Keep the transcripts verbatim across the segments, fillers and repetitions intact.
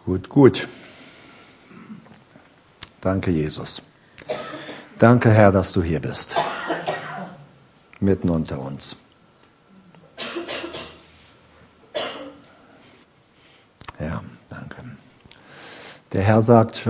Gut, gut. Danke, Jesus. Danke, Herr, dass du hier bist. Mitten unter uns. Ja, danke. Der Herr sagt,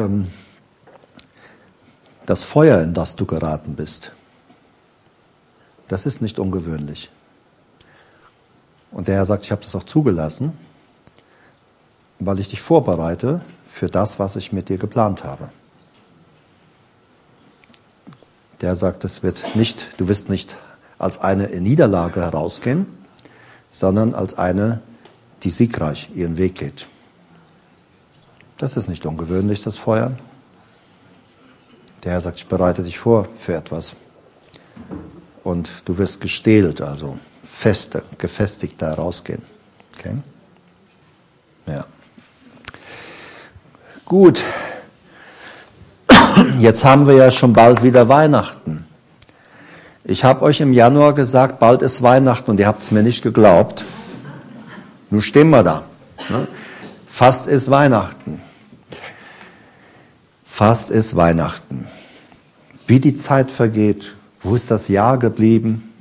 das Feuer, in das du geraten bist, das ist nicht ungewöhnlich. Und der Herr sagt, ich habe das auch zugelassen, weil ich dich vorbereite für das, was ich mit dir geplant habe. Der sagt, es wird nicht, du wirst nicht als eine Niederlage herausgehen, sondern als eine, die siegreich ihren Weg geht. Das ist nicht ungewöhnlich, das Feuer. Der Herr sagt, ich bereite dich vor für etwas. Und du wirst gestählt, also feste, gefestigt da rausgehen. Okay? Ja. Gut. Jetzt haben wir ja schon bald wieder Weihnachten. Ich habe euch im Januar gesagt, bald ist Weihnachten und ihr habt es mir nicht geglaubt. Nun stehen wir da. Ne? Fast ist Weihnachten. Fast ist Weihnachten. Wie die Zeit vergeht, wo ist das Jahr geblieben?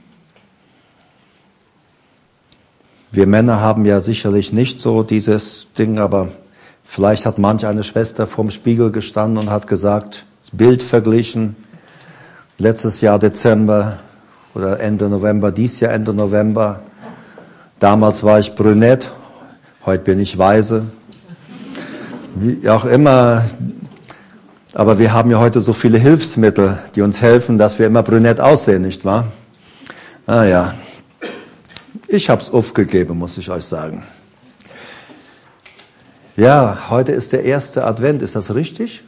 Wir Männer haben ja sicherlich nicht so dieses Ding, aber vielleicht hat manch eine Schwester vorm Spiegel gestanden und hat gesagt, das Bild verglichen, letztes Jahr Dezember oder Ende November, dies Jahr Ende November. Damals war ich brünett, heute bin ich weise. Wie auch immer, aber wir haben ja heute so viele Hilfsmittel, die uns helfen, dass wir immer brünett aussehen, nicht wahr? Ah ja, ich habe es aufgegeben, muss ich euch sagen. Ja, heute ist der erste Advent, ist das richtig?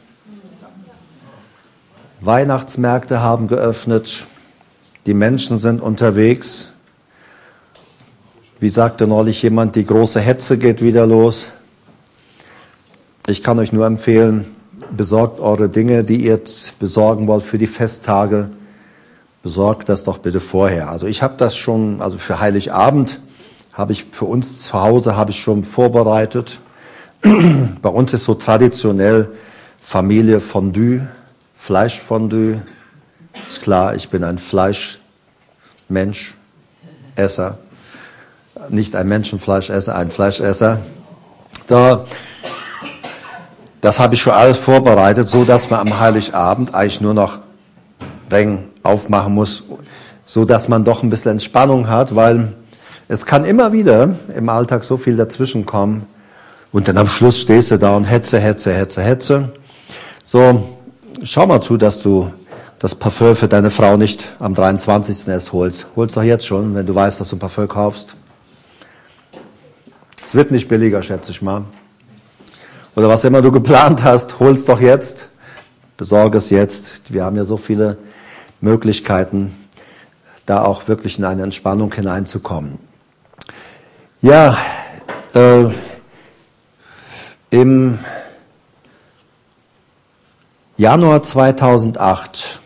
Weihnachtsmärkte haben geöffnet, die Menschen sind unterwegs. Wie sagte neulich jemand, die große Hetze geht wieder los. Ich kann euch nur empfehlen, besorgt eure Dinge, die ihr jetzt besorgen wollt für die Festtage. Besorgt das doch bitte vorher. Also ich habe das schon, also für Heiligabend habe ich für uns zu Hause habe ich schon vorbereitet. Bei uns ist so traditionell Familie Fondue, Fleischfondue. Ist klar, ich bin ein Fleischmensch, Esser. Nicht ein Menschenfleischesser, ein Fleischesser. Da, das habe ich schon alles vorbereitet, so dass man am Heiligabend eigentlich nur noch Rängen aufmachen muss, so dass man doch ein bisschen Entspannung hat, weil es kann immer wieder im Alltag so viel dazwischen kommen. Und dann am Schluss stehst du da und hetze, hetze, hetze, hetze. So, schau mal zu, dass du das Parfüm für deine Frau nicht am dreiundzwanzigsten erst holst. Hol's doch jetzt schon, wenn du weißt, dass du ein Parfüm kaufst. Es wird nicht billiger, schätze ich mal. Oder was immer du geplant hast, hol's doch jetzt. Besorge es jetzt. Wir haben ja so viele Möglichkeiten, da auch wirklich in eine Entspannung hineinzukommen. Ja, äh, im Januar zweitausendacht,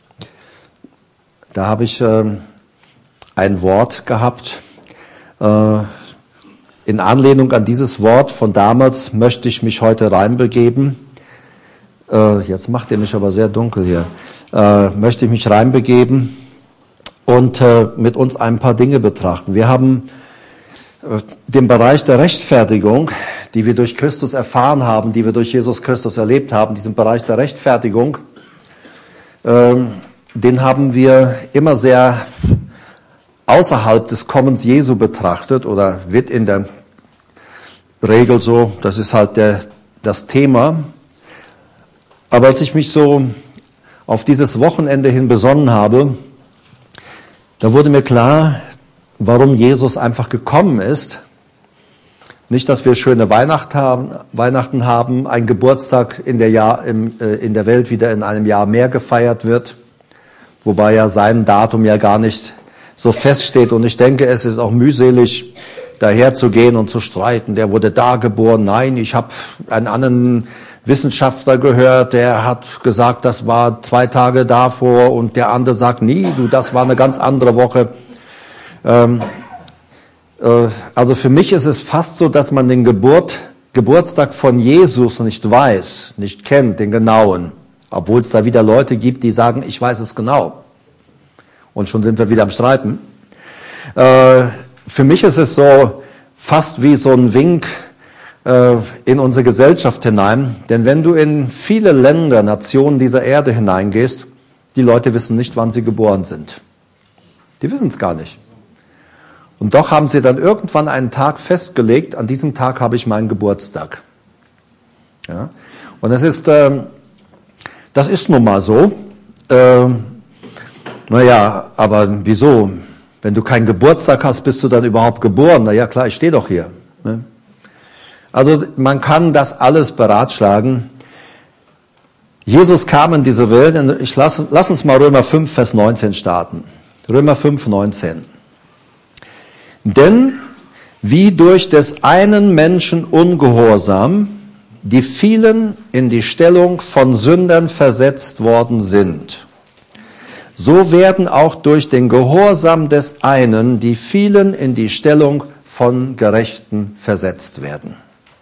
da habe ich äh, ein Wort gehabt. Äh, in Anlehnung an dieses Wort von damals möchte ich mich heute reinbegeben. Äh, jetzt macht ihr mich aber sehr dunkel hier. Äh, möchte ich mich reinbegeben und äh, mit uns ein paar Dinge betrachten. Wir haben äh, den Bereich der Rechtfertigung, die wir durch Christus erfahren haben, die wir durch Jesus Christus erlebt haben, diesen Bereich der Rechtfertigung, äh, den haben wir immer sehr außerhalb des Kommens Jesu betrachtet oder wird in der Regel so, das ist halt der, das Thema. Aber als ich mich so auf dieses Wochenende hin besonnen habe, da wurde mir klar, warum Jesus einfach gekommen ist. Nicht, dass wir schöne Weihnacht haben, Weihnachten haben, ein Geburtstag in der, Jahr, im, äh, in der Welt wieder in einem Jahr mehr gefeiert wird, wobei ja sein Datum ja gar nicht so feststeht. Und ich denke, es ist auch mühselig, daherzugehen und zu streiten. Der wurde da geboren. Nein, ich habe einen anderen Wissenschaftler gehört, der hat gesagt, das war zwei Tage davor und der andere sagt, nie, du, das war eine ganz andere Woche. Ähm, äh, also für mich ist es fast so, dass man den Geburt Geburtstag von Jesus nicht weiß, nicht kennt, den genauen, obwohl es da wieder Leute gibt, die sagen, ich weiß es genau. Und schon sind wir wieder am Streiten. Äh, für mich ist es so fast wie so ein Wink äh, in unsere Gesellschaft hinein. Denn wenn du in viele Länder, Nationen dieser Erde hineingehst, die Leute wissen nicht, wann sie geboren sind. Die wissen es gar nicht. Und doch haben sie dann irgendwann einen Tag festgelegt, an diesem Tag habe ich meinen Geburtstag. Ja? Und das ist, äh, das ist nun mal so. Äh, naja, aber wieso? Wenn du keinen Geburtstag hast, bist du dann überhaupt geboren? Na ja, klar, ich stehe doch hier. Ne? Also man kann das alles beratschlagen. Jesus kam in diese Welt. Ich lass, lass uns mal Römer fünf, Vers neunzehn starten. Römer fünf, neunzehn. Denn wie durch des einen Menschen Ungehorsam die vielen in die Stellung von Sündern versetzt worden sind, so werden auch durch den Gehorsam des einen die vielen in die Stellung von Gerechten versetzt werden.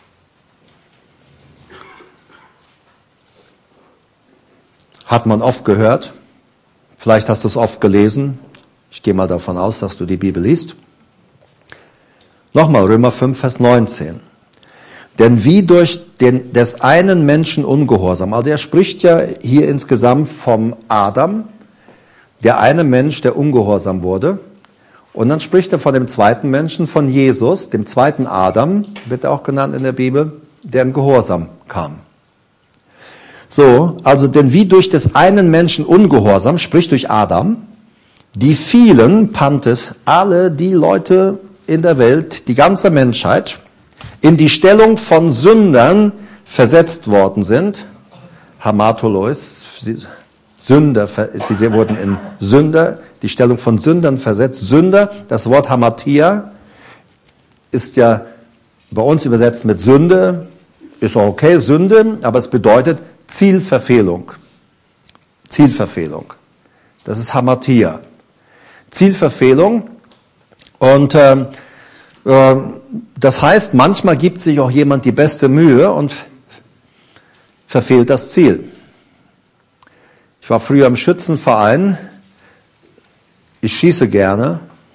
Hat man oft gehört, vielleicht hast du es oft gelesen, ich gehe mal davon aus, dass du die Bibel liest. Nochmal Römer fünf, Vers neunzehn. Denn wie durch den, des einen Menschen Ungehorsam, also er spricht ja hier insgesamt vom Adam, der eine Mensch, der ungehorsam wurde. Und dann spricht er von dem zweiten Menschen, von Jesus, dem zweiten Adam, wird auch genannt in der Bibel, der im Gehorsam kam. So, also denn wie durch des einen Menschen Ungehorsam, sprich durch Adam, die vielen, Pantes, alle die Leute in der Welt, die ganze Menschheit, in die Stellung von Sündern versetzt worden sind, Hamatolois, Sünder, sie wurden in Sünder, die Stellung von Sündern versetzt. Sünder, das Wort Hamatia ist ja bei uns übersetzt mit Sünde, ist auch okay, Sünde, aber es bedeutet Zielverfehlung. Zielverfehlung. Das ist Hamatia. Zielverfehlung. Und äh, äh, das heißt, manchmal gibt sich auch jemand die beste Mühe und verfehlt das Ziel. Ich war früher im Schützenverein. Ich schieße gerne.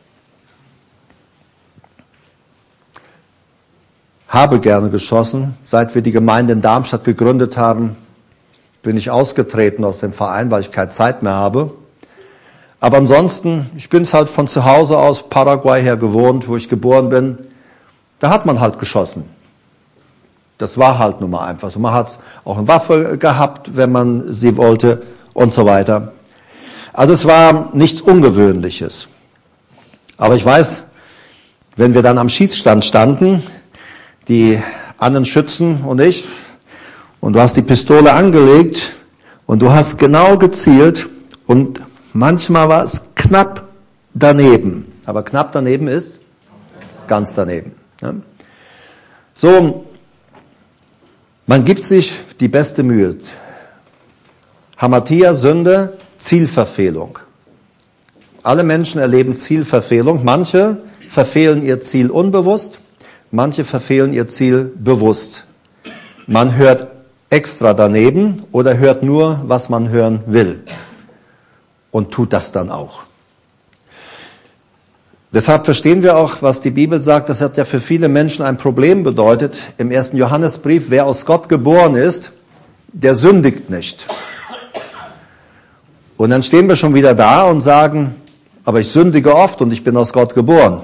Habe gerne geschossen. Seit wir die Gemeinde in Darmstadt gegründet haben, bin ich ausgetreten aus dem Verein, weil ich keine Zeit mehr habe. Aber ansonsten, ich bin es halt von zu Hause aus, Paraguay her gewohnt, wo ich geboren bin. Da hat man halt geschossen. Das war halt nun mal einfach so. Man hat auch eine Waffe gehabt, wenn man sie wollte und so weiter. Also es war nichts Ungewöhnliches. Aber ich weiß, wenn wir dann am Schießstand standen, die anderen Schützen und ich, und du hast die Pistole angelegt und du hast genau gezielt und manchmal war es knapp daneben. Aber knapp daneben ist ganz daneben. Ne? So, man gibt sich die beste Mühe. Hamatia, Sünde, Zielverfehlung. Alle Menschen erleben Zielverfehlung. Manche verfehlen ihr Ziel unbewusst, manche verfehlen ihr Ziel bewusst. Man hört extra daneben oder hört nur, was man hören will. Und tut das dann auch. Deshalb verstehen wir auch, was die Bibel sagt. Das hat ja für viele Menschen ein Problem bedeutet. Im ersten Johannesbrief, wer aus Gott geboren ist, der sündigt nicht. Und dann stehen wir schon wieder da und sagen, aber ich sündige oft und ich bin aus Gott geboren.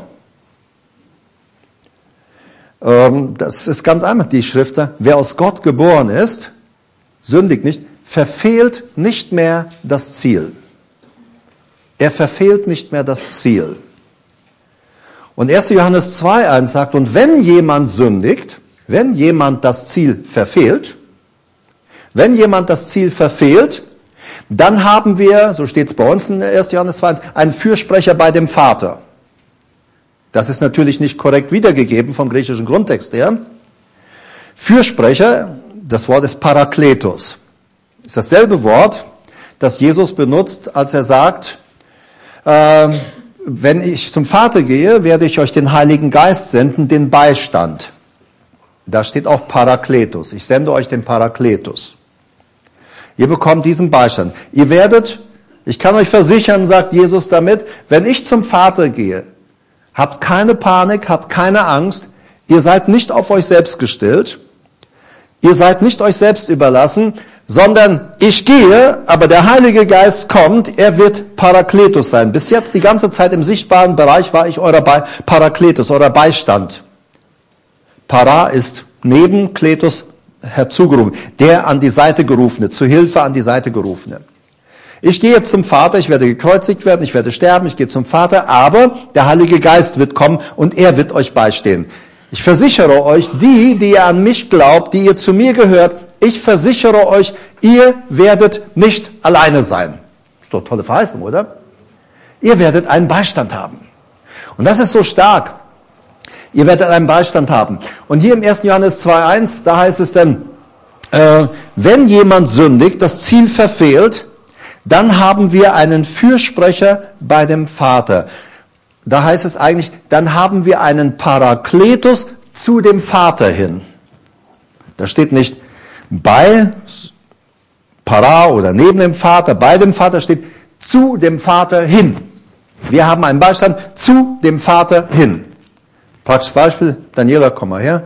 Ähm, das ist ganz einfach, die Schrift sagt, wer aus Gott geboren ist, sündigt nicht, verfehlt nicht mehr das Ziel. Er verfehlt nicht mehr das Ziel. Und erster Johannes zwei eins sagt, und wenn jemand sündigt, wenn jemand das Ziel verfehlt, wenn jemand das Ziel verfehlt, dann haben wir, so steht es bei uns in erster Johannes zwei eins, einen Fürsprecher bei dem Vater. Das ist natürlich nicht korrekt wiedergegeben vom griechischen Grundtext her. Fürsprecher, das Wort ist Parakletos. Ist dasselbe Wort, das Jesus benutzt, als er sagt, äh, wenn ich zum Vater gehe, werde ich euch den Heiligen Geist senden, den Beistand. Da steht auch Parakletos. Ich sende euch den Parakletos. Ihr bekommt diesen Beistand. Ihr werdet, ich kann euch versichern, sagt Jesus damit, wenn ich zum Vater gehe, habt keine Panik, habt keine Angst, ihr seid nicht auf euch selbst gestellt, ihr seid nicht euch selbst überlassen, sondern ich gehe, aber der Heilige Geist kommt, er wird Parakletos sein. Bis jetzt die ganze Zeit im sichtbaren Bereich war ich euer Be- Parakletos, euer Beistand. Para ist neben Kletos herzugerufen, der an die Seite gerufene, zu Hilfe an die Seite gerufene. Ich gehe jetzt zum Vater, ich werde gekreuzigt werden, ich werde sterben, ich gehe zum Vater, aber der Heilige Geist wird kommen und er wird euch beistehen. Ich versichere euch, die, die ihr an mich glaubt, die ihr zu mir gehört, ich versichere euch, ihr werdet nicht alleine sein. Ist doch eine tolle Verheißung, oder? Ihr werdet einen Beistand haben. Und das ist so stark. Ihr werdet einen Beistand haben. Und hier im ersten Johannes zwei eins, da heißt es dann, äh, wenn jemand sündigt, das Ziel verfehlt, dann haben wir einen Fürsprecher bei dem Vater. Da heißt es eigentlich, dann haben wir einen Parakletos zu dem Vater hin. Da steht nicht bei para oder neben dem Vater, bei dem Vater steht zu dem Vater hin. Wir haben einen Beistand zu dem Vater hin. Praktisches Beispiel, Daniela, komm mal her.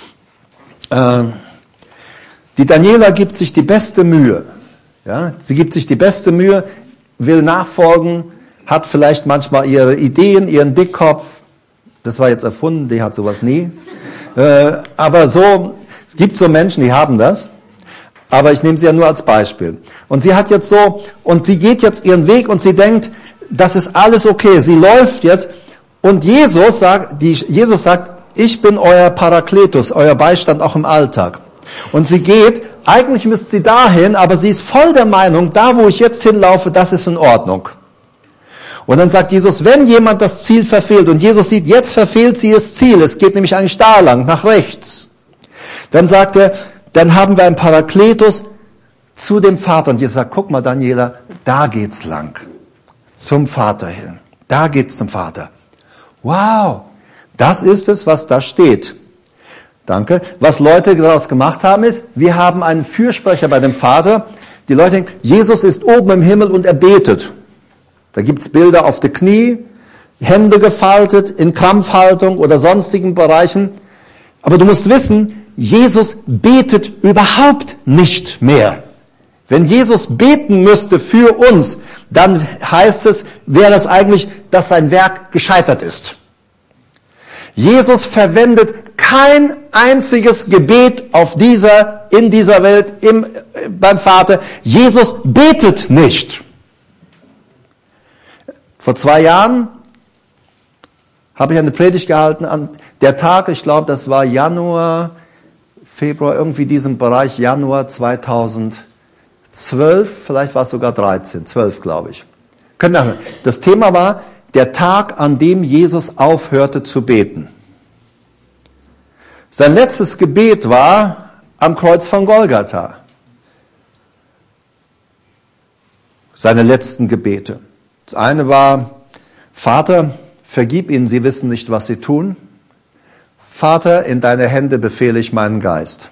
Äh, die Daniela gibt sich die beste Mühe. Ja, sie gibt sich die beste Mühe, will nachfolgen, hat vielleicht manchmal ihre Ideen, ihren Dickkopf. Das war jetzt erfunden, die hat sowas nie. Äh, aber so, es gibt so Menschen, die haben das. Aber ich nehme sie ja nur als Beispiel. Und sie hat jetzt so, und sie geht jetzt ihren Weg und sie denkt, das ist alles okay. Sie läuft jetzt und Jesus sagt, die, Jesus sagt, ich bin euer Parakletos, euer Beistand auch im Alltag. Und sie geht, eigentlich müsste sie dahin, aber sie ist voll der Meinung, da wo ich jetzt hinlaufe, das ist in Ordnung. Und dann sagt Jesus, wenn jemand das Ziel verfehlt, und Jesus sieht, jetzt verfehlt sie das Ziel, es geht nämlich eigentlich da lang, nach rechts. Dann sagt er, dann haben wir einen Parakletos zu dem Vater. Und Jesus sagt, guck mal Daniela, da geht's lang. Zum Vater hin. Da geht's zum Vater. Wow, das ist es, was da steht. Danke. Was Leute daraus gemacht haben ist, wir haben einen Fürsprecher bei dem Vater. Die Leute denken, Jesus ist oben im Himmel und er betet. Da gibt's Bilder auf die Knie, Hände gefaltet, in Krampfhaltung oder sonstigen Bereichen. Aber du musst wissen, Jesus betet überhaupt nicht mehr. Wenn Jesus beten müsste für uns, dann heißt es, wäre das eigentlich, dass sein Werk gescheitert ist. Jesus verwendet kein einziges Gebet auf dieser, in dieser Welt, im, beim Vater. Jesus betet nicht. Vor zwei Jahren habe ich eine Predigt gehalten an der Tag, ich glaube, das war Januar, Februar, irgendwie diesem Bereich, Januar zweitausendzwölf, vielleicht war es sogar dreizehn, zwölf glaube ich. Das Thema war der Tag, an dem Jesus aufhörte zu beten. Sein letztes Gebet war am Kreuz von Golgatha. Seine letzten Gebete. Das eine war, Vater, vergib ihnen, sie wissen nicht, was sie tun. Vater, in deine Hände befehle ich meinen Geist.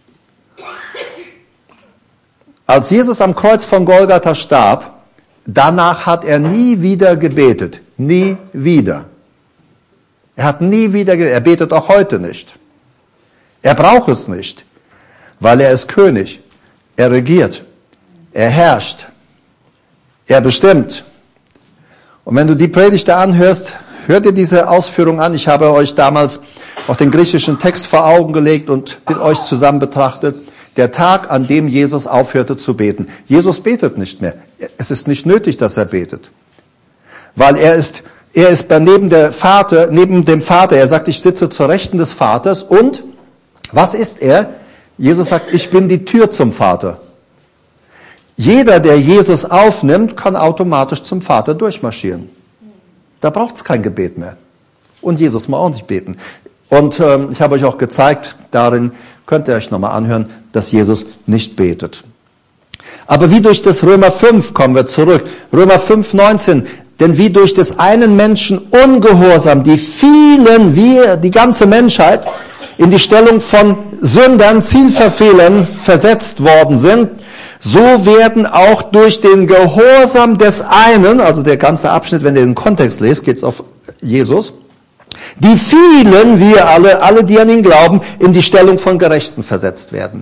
Als Jesus am Kreuz von Golgatha starb, danach hat er nie wieder gebetet. Nie wieder. Er hat nie wieder gebetet. Er betet auch heute nicht. Er braucht es nicht, weil er ist König. Er regiert. Er herrscht. Er bestimmt. Und wenn du die Predigt da anhörst, hört dir diese Ausführung an. Ich habe euch damals auch den griechischen Text vor Augen gelegt und mit euch zusammen betrachtet. Der Tag, an dem Jesus aufhörte zu beten. Jesus betet nicht mehr. Es ist nicht nötig, dass er betet. Weil er ist, er ist neben der Vater, neben dem Vater. Er sagt, ich sitze zur Rechten des Vaters. Und was ist er? Jesus sagt, ich bin die Tür zum Vater. Jeder, der Jesus aufnimmt, kann automatisch zum Vater durchmarschieren. Da braucht es kein Gebet mehr. Und Jesus muss auch nicht beten. Und ähm, ich habe euch auch gezeigt, darin könnt ihr euch nochmal anhören, dass Jesus nicht betet. Aber wie durch das Römer fünf, kommen wir zurück, Römer fünf, neunzehn, denn wie durch des einen Menschen Ungehorsam, die vielen, wir, die ganze Menschheit, in die Stellung von Sündern, Zielverfehlern versetzt worden sind, so werden auch durch den Gehorsam des einen, also der ganze Abschnitt, wenn ihr den Kontext lest, geht es auf Jesus, die vielen, wir alle, alle, die an ihn glauben, in die Stellung von Gerechten versetzt werden.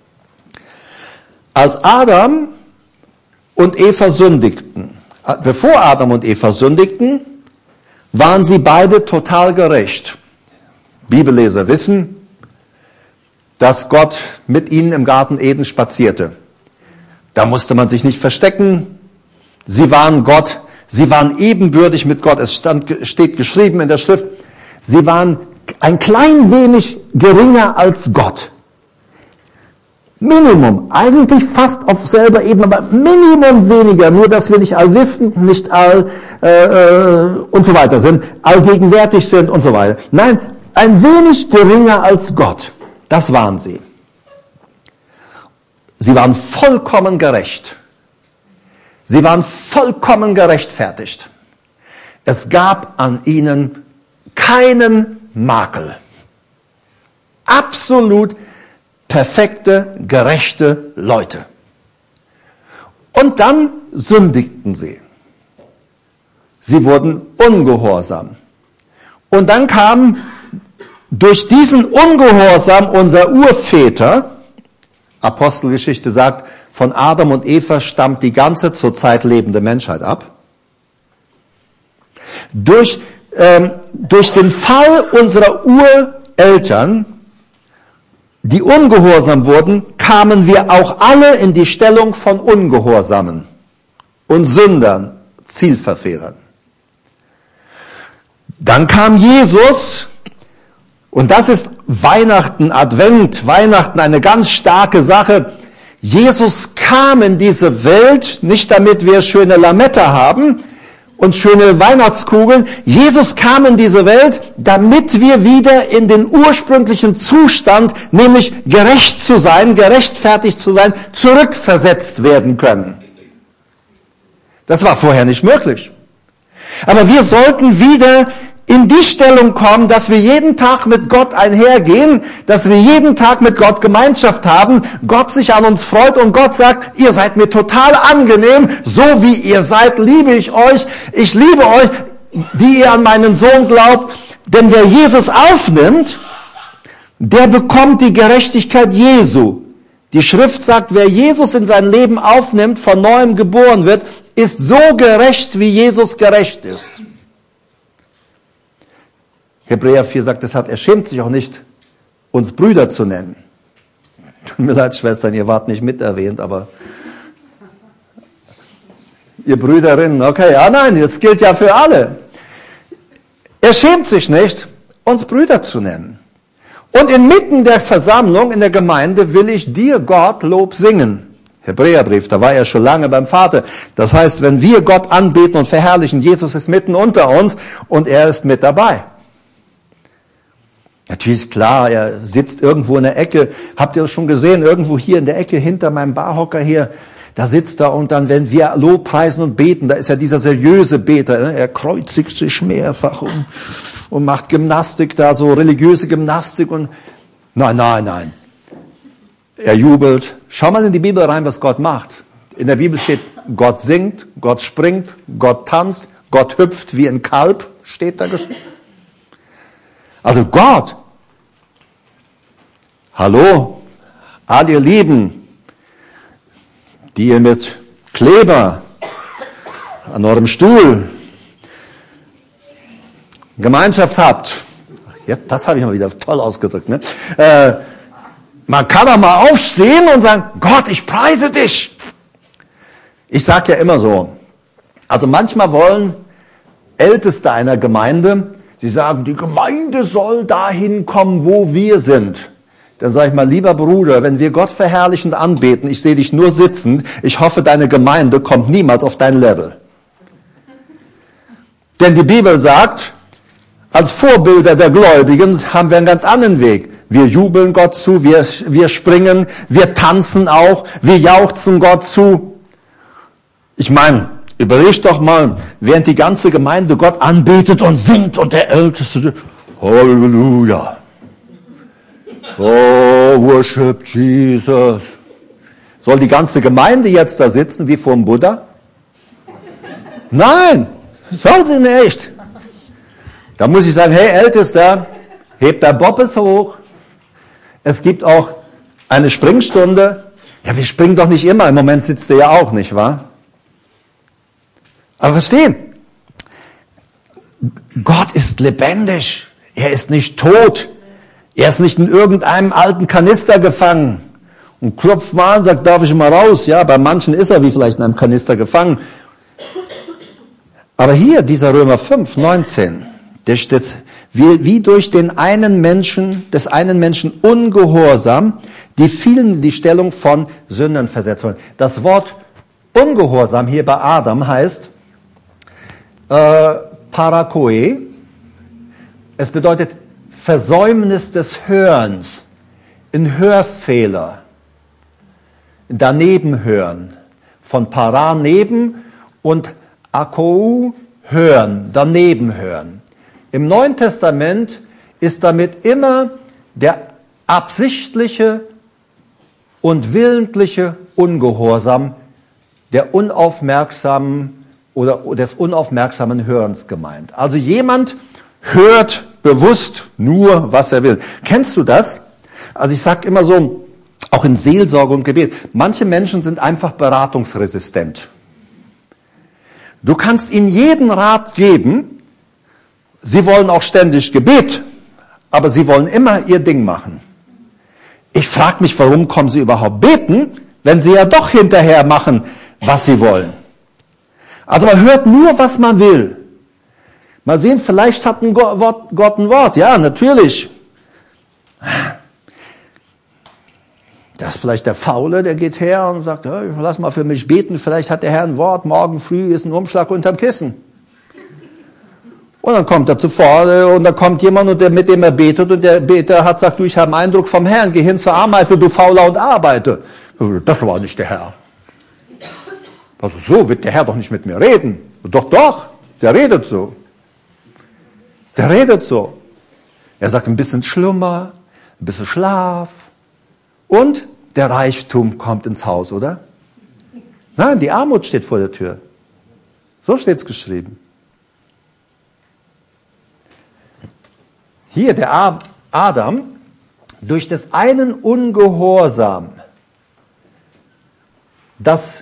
Als Adam und Eva sündigten, bevor Adam und Eva sündigten, waren sie beide total gerecht. Bibelleser wissen, dass Gott mit ihnen im Garten Eden spazierte. Da musste man sich nicht verstecken. Sie waren Gott, sie waren ebenbürtig mit Gott. Es stand, steht geschrieben in der Schrift, sie waren ein klein wenig geringer als Gott. Minimum, eigentlich fast auf selber Ebene, aber Minimum weniger, nur dass wir nicht allwissend, nicht all äh, äh, und so weiter sind, allgegenwärtig sind und so weiter. Nein, ein wenig geringer als Gott. Das waren sie. Sie waren vollkommen gerecht. Sie waren vollkommen gerechtfertigt. Es gab an ihnen keinen Makel. Absolut perfekte, gerechte Leute. Und dann sündigten sie. Sie wurden ungehorsam. Und dann kam durch diesen Ungehorsam unserer Urväter, Apostelgeschichte sagt, von Adam und Eva stammt die ganze zur Zeit lebende Menschheit ab. Durch, ähm, durch den Fall unserer Ureltern, die ungehorsam wurden, kamen wir auch alle in die Stellung von Ungehorsamen und Sündern, Zielverfehlern. Dann kam Jesus, und das ist Weihnachten, Advent, Weihnachten, eine ganz starke Sache. Jesus kam in diese Welt, nicht damit wir schöne Lametta haben und schöne Weihnachtskugeln. Jesus kam in diese Welt, damit wir wieder in den ursprünglichen Zustand, nämlich gerecht zu sein, gerechtfertigt zu sein, zurückversetzt werden können. Das war vorher nicht möglich. Aber wir sollten wieder in die Stellung kommen, dass wir jeden Tag mit Gott einhergehen, dass wir jeden Tag mit Gott Gemeinschaft haben, Gott sich an uns freut und Gott sagt, ihr seid mir total angenehm, so wie ihr seid, liebe ich euch, ich liebe euch, die ihr an meinen Sohn glaubt, denn wer Jesus aufnimmt, der bekommt die Gerechtigkeit Jesu. Die Schrift sagt, wer Jesus in sein Leben aufnimmt, von neuem geboren wird, ist so gerecht, wie Jesus gerecht ist. Hebräer vier sagt deshalb, er schämt sich auch nicht, uns Brüder zu nennen. Tut mir leid, Schwestern, ihr wart nicht mit erwähnt, aber ihr Brüderinnen, okay, ja nein, das gilt ja für alle. Er schämt sich nicht, uns Brüder zu nennen. Und inmitten der Versammlung in der Gemeinde will ich dir, Gott, Lob singen. Hebräerbrief, da war er schon lange beim Vater. Das heißt, wenn wir Gott anbeten und verherrlichen, Jesus ist mitten unter uns und er ist mit dabei. Natürlich ist klar, er sitzt irgendwo in der Ecke. Habt ihr das schon gesehen? Irgendwo hier in der Ecke hinter meinem Barhocker hier, da sitzt er und dann, wenn wir Lobpreisen und beten, da ist er dieser seriöse Beter. Ne? Er kreuzigt sich mehrfach und, und macht Gymnastik da, so religiöse Gymnastik und nein, nein, nein. Er jubelt. Schau mal in die Bibel rein, was Gott macht. In der Bibel steht, Gott singt, Gott springt, Gott tanzt, Gott hüpft wie ein Kalb, steht da geschrieben. Also Gott, hallo, all ihr Lieben, die ihr mit Kleber an eurem Stuhl Gemeinschaft habt, jetzt, das habe ich mal wieder toll ausgedrückt, ne? Äh, man kann doch mal aufstehen und sagen, Gott, ich preise dich. Ich sage ja immer so, also manchmal wollen Älteste einer Gemeinde, sie sagen, die Gemeinde soll dahin kommen, wo wir sind. Dann sage ich mal, lieber Bruder, wenn wir Gott verherrlichend anbeten, ich sehe dich nur sitzend, ich hoffe, deine Gemeinde kommt niemals auf dein Level. Denn die Bibel sagt, als Vorbilder der Gläubigen haben wir einen ganz anderen Weg. Wir jubeln Gott zu, wir, wir springen, wir tanzen auch, wir jauchzen Gott zu. Ich meine, überleg doch mal, während die ganze Gemeinde Gott anbetet und singt und der Älteste, Halleluja. Oh, worship Jesus. Soll die ganze Gemeinde jetzt da sitzen wie vor dem Buddha? Nein, soll sie nicht. Da muss ich sagen, hey Ältester, hebt der Bobbes hoch. Es gibt auch eine Springstunde. Ja, wir springen doch nicht immer. Im Moment sitzt er ja auch, nicht wahr? Aber verstehen, Gott ist lebendig. Er ist nicht tot. Er ist nicht in irgendeinem alten Kanister gefangen. Und klopft mal an, sagt, darf ich mal raus? Ja, bei manchen ist er wie vielleicht in einem Kanister gefangen. Aber hier, dieser Römer fünf, neunzehn, der steht, wie, wie durch den einen Menschen, des einen Menschen Ungehorsam, die vielen in die Stellung von Sündern versetzt wurden. Das Wort Ungehorsam hier bei Adam heißt äh, Parakoe. Es bedeutet Versäumnis des Hörens, ein Hörfehler, daneben hören, von para neben und akou hören, daneben hören. Im Neuen Testament ist damit immer der absichtliche und willentliche Ungehorsam der unaufmerksamen oder des unaufmerksamen Hörens gemeint. Also jemand hört bewusst nur, was er will. Kennst du das? Also ich sage immer so, auch in Seelsorge und Gebet, manche Menschen sind einfach beratungsresistent. Du kannst ihnen jeden Rat geben, sie wollen auch ständig Gebet, aber sie wollen immer ihr Ding machen. Ich frage mich, warum kommen sie überhaupt beten, wenn sie ja doch hinterher machen, was sie wollen. Also man hört nur, was man will. Mal sehen, vielleicht hat ein Gott, Gott ein Wort. Ja, natürlich. Das ist vielleicht der Faule, der geht her und sagt, hey, lass mal für mich beten, vielleicht hat der Herr ein Wort, morgen früh ist ein Umschlag unterm Kissen. Und dann kommt er zuvor und dann kommt jemand, und der, mit dem er betet, und der Beter hat gesagt, du, ich habe einen Eindruck vom Herrn, geh hin zur Ameise, du Fauler, und arbeite. Das war nicht der Herr. Also so wird der Herr doch nicht mit mir reden. Doch, doch, der redet so. Der redet so. Er sagt ein bisschen Schlummer, ein bisschen Schlaf und der Reichtum kommt ins Haus, oder? Nein, die Armut steht vor der Tür. So steht es geschrieben. Hier der Adam, durch des einen Ungehorsam, das,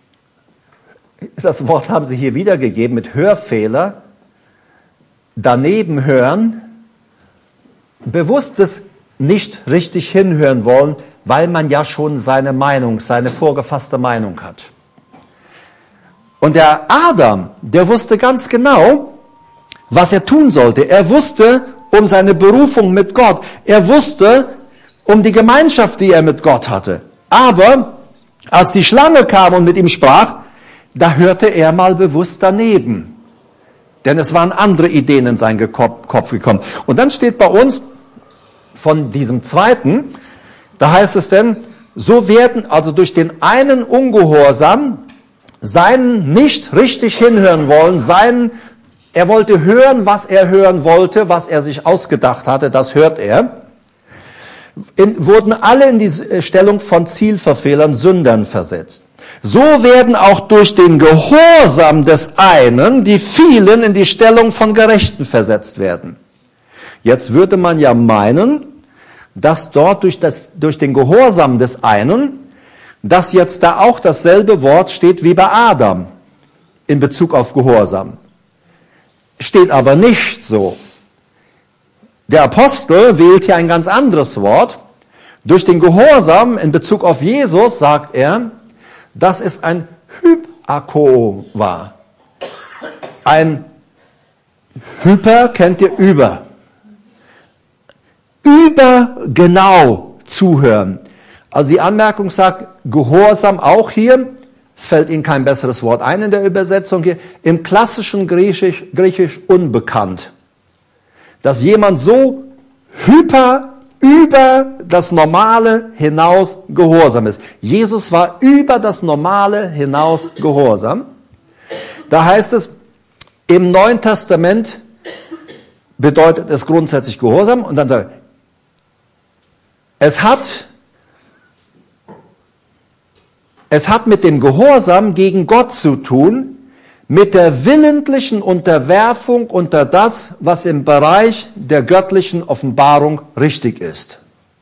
das Wort haben sie hier wiedergegeben mit Hörfehler, daneben hören, bewusstes nicht richtig hinhören wollen, weil man ja schon seine Meinung, seine vorgefasste Meinung hat. Und der Adam, der wusste ganz genau, was er tun sollte. Er wusste um seine Berufung mit Gott. Er wusste um die Gemeinschaft, die er mit Gott hatte. Aber als die Schlange kam und mit ihm sprach, da hörte er mal bewusst daneben. Denn es waren andere Ideen in seinen Kopf gekommen. Und dann steht bei uns von diesem zweiten, da heißt es denn, so werden also durch den einen Ungehorsam, seinen nicht richtig hinhören wollen, seinen, er wollte hören, was er hören wollte, was er sich ausgedacht hatte, das hört er, in, wurden alle in die Stellung von Zielverfehlern, Sündern versetzt. So werden auch durch den Gehorsam des einen die vielen in die Stellung von Gerechten versetzt werden. Jetzt würde man ja meinen, dass dort durch, das, durch den Gehorsam des einen, dass jetzt da auch dasselbe Wort steht wie bei Adam in Bezug auf Gehorsam. Steht aber nicht so. Der Apostel wählt hier ein ganz anderes Wort. Durch den Gehorsam in Bezug auf Jesus sagt er, dass es ein Hypako war. Ein Hyper kennt ihr über. Übergenau zuhören. Also die Anmerkung sagt, Gehorsam auch hier, es fällt Ihnen kein besseres Wort ein in der Übersetzung hier, im klassischen Griechisch, Griechisch unbekannt. Dass jemand so hyper über das Normale hinaus gehorsam ist. Jesus war über das Normale hinaus gehorsam. Da heißt es, im Neuen Testament bedeutet es grundsätzlich Gehorsam und dann sagt Es hat, es hat mit dem Gehorsam gegen Gott zu tun, mit der willentlichen Unterwerfung unter das, was im Bereich der göttlichen Offenbarung richtig ist.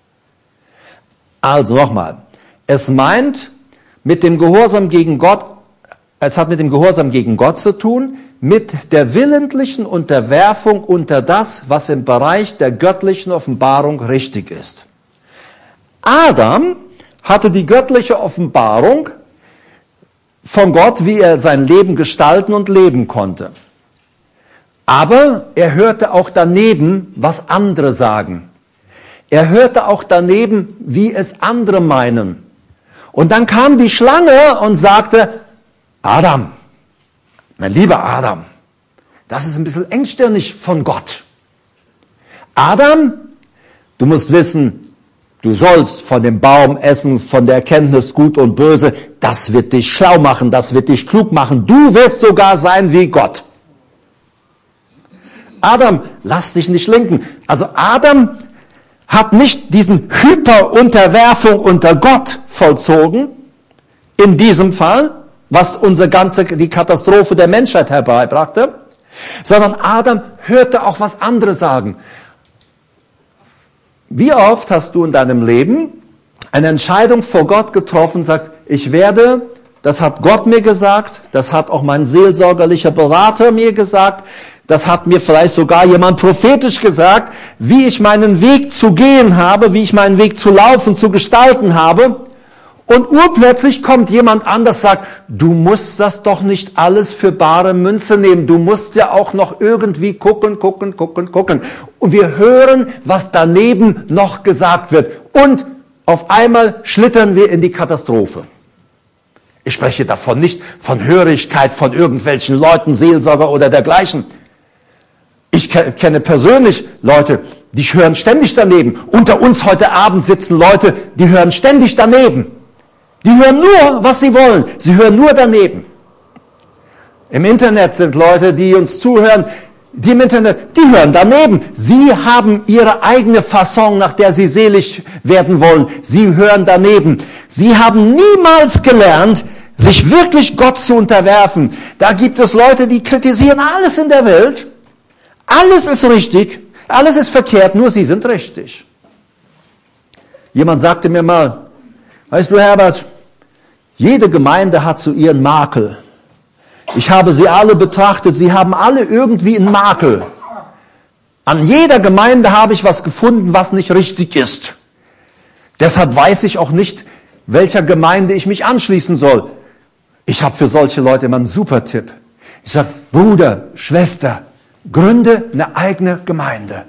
Also nochmal, es meint mit dem Gehorsam gegen Gott, es hat mit dem Gehorsam gegen Gott zu tun, mit der willentlichen Unterwerfung unter das, was im Bereich der göttlichen Offenbarung richtig ist. Adam hatte die göttliche Offenbarung von Gott, wie er sein Leben gestalten und leben konnte. Aber er hörte auch daneben, was andere sagen. Er hörte auch daneben, wie es andere meinen. Und dann kam die Schlange und sagte, Adam, mein lieber Adam, das ist ein bisschen engstirnig von Gott. Adam, du musst wissen, du sollst von dem Baum essen, von der Erkenntnis gut und böse. Das wird dich schlau machen, das wird dich klug machen. Du wirst sogar sein wie Gott. Adam, lass dich nicht lenken. Also Adam hat nicht diesen Hyperunterwerfung unter Gott vollzogen, in diesem Fall, was unsere ganze, die Katastrophe der Menschheit herbeibrachte, sondern Adam hörte auch, was andere sagen. Wie oft hast du in deinem Leben eine Entscheidung vor Gott getroffen, sagt, ich werde, das hat Gott mir gesagt, das hat auch mein seelsorgerlicher Berater mir gesagt, das hat mir vielleicht sogar jemand prophetisch gesagt, wie ich meinen Weg zu gehen habe, wie ich meinen Weg zu laufen, zu gestalten habe. Und urplötzlich kommt jemand anders, sagt, du musst das doch nicht alles für bare Münze nehmen. Du musst ja auch noch irgendwie gucken, gucken, gucken, gucken. Und wir hören, was daneben noch gesagt wird. Und auf einmal schlittern wir in die Katastrophe. Ich spreche davon nicht von Hörigkeit von irgendwelchen Leuten, Seelsorger oder dergleichen. Ich kenne persönlich Leute, die hören ständig daneben. Unter uns heute Abend sitzen Leute, die hören ständig daneben. Die hören nur, was sie wollen. Sie hören nur daneben. Im Internet sind Leute, die uns zuhören, die im Internet, die hören daneben. Sie haben ihre eigene Fasson, nach der sie selig werden wollen. Sie hören daneben. Sie haben niemals gelernt, sich wirklich Gott zu unterwerfen. Da gibt es Leute, die kritisieren alles in der Welt. Alles ist richtig, alles ist verkehrt, nur sie sind richtig. Jemand sagte mir mal, weißt du, Herbert, jede Gemeinde hat so ihren Makel. Ich habe sie alle betrachtet, sie haben alle irgendwie einen Makel. An jeder Gemeinde habe ich was gefunden, was nicht richtig ist. Deshalb weiß ich auch nicht, welcher Gemeinde ich mich anschließen soll. Ich habe für solche Leute immer einen super Tipp. Ich sage, Bruder, Schwester, gründe eine eigene Gemeinde.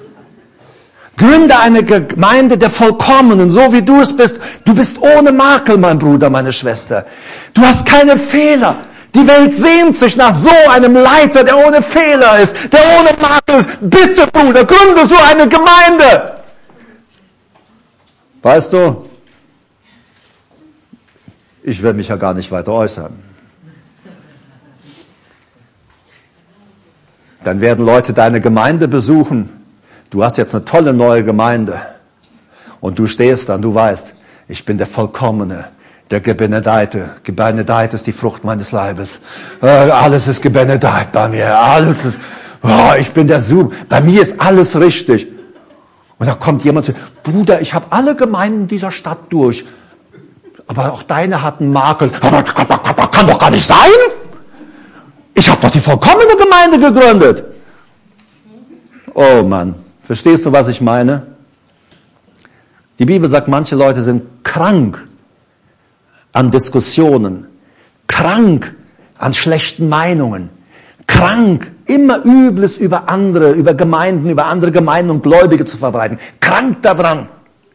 Gründe eine Gemeinde der Vollkommenen, so wie du es bist. Du bist ohne Makel, mein Bruder, meine Schwester. Du hast keine Fehler. Die Welt sehnt sich nach so einem Leiter, der ohne Fehler ist, der ohne Makel ist. Bitte, Bruder, gründe so eine Gemeinde. Weißt du, ich will mich ja gar nicht weiter äußern. Dann werden Leute deine Gemeinde besuchen. Du hast jetzt eine tolle neue Gemeinde. Und du stehst dann, du weißt, ich bin der Vollkommene, der Gebenedeite. Gebenedeit ist die Frucht meines Leibes. Äh, alles ist gebenedeit bei mir. Alles ist, oh, ich bin der Super. Bei mir ist alles richtig. Und da kommt jemand und sagt, Bruder, ich habe alle Gemeinden dieser Stadt durch. Aber auch deine hatten Makel. Aber, aber, aber kann doch gar nicht sein. Ich habe doch die vollkommene Gemeinde gegründet. Oh Mann, verstehst du, was ich meine? Die Bibel sagt, manche Leute sind krank an Diskussionen, krank an schlechten Meinungen, krank, immer Übles über andere, über Gemeinden, über andere Gemeinden und Gläubige zu verbreiten. Krank daran.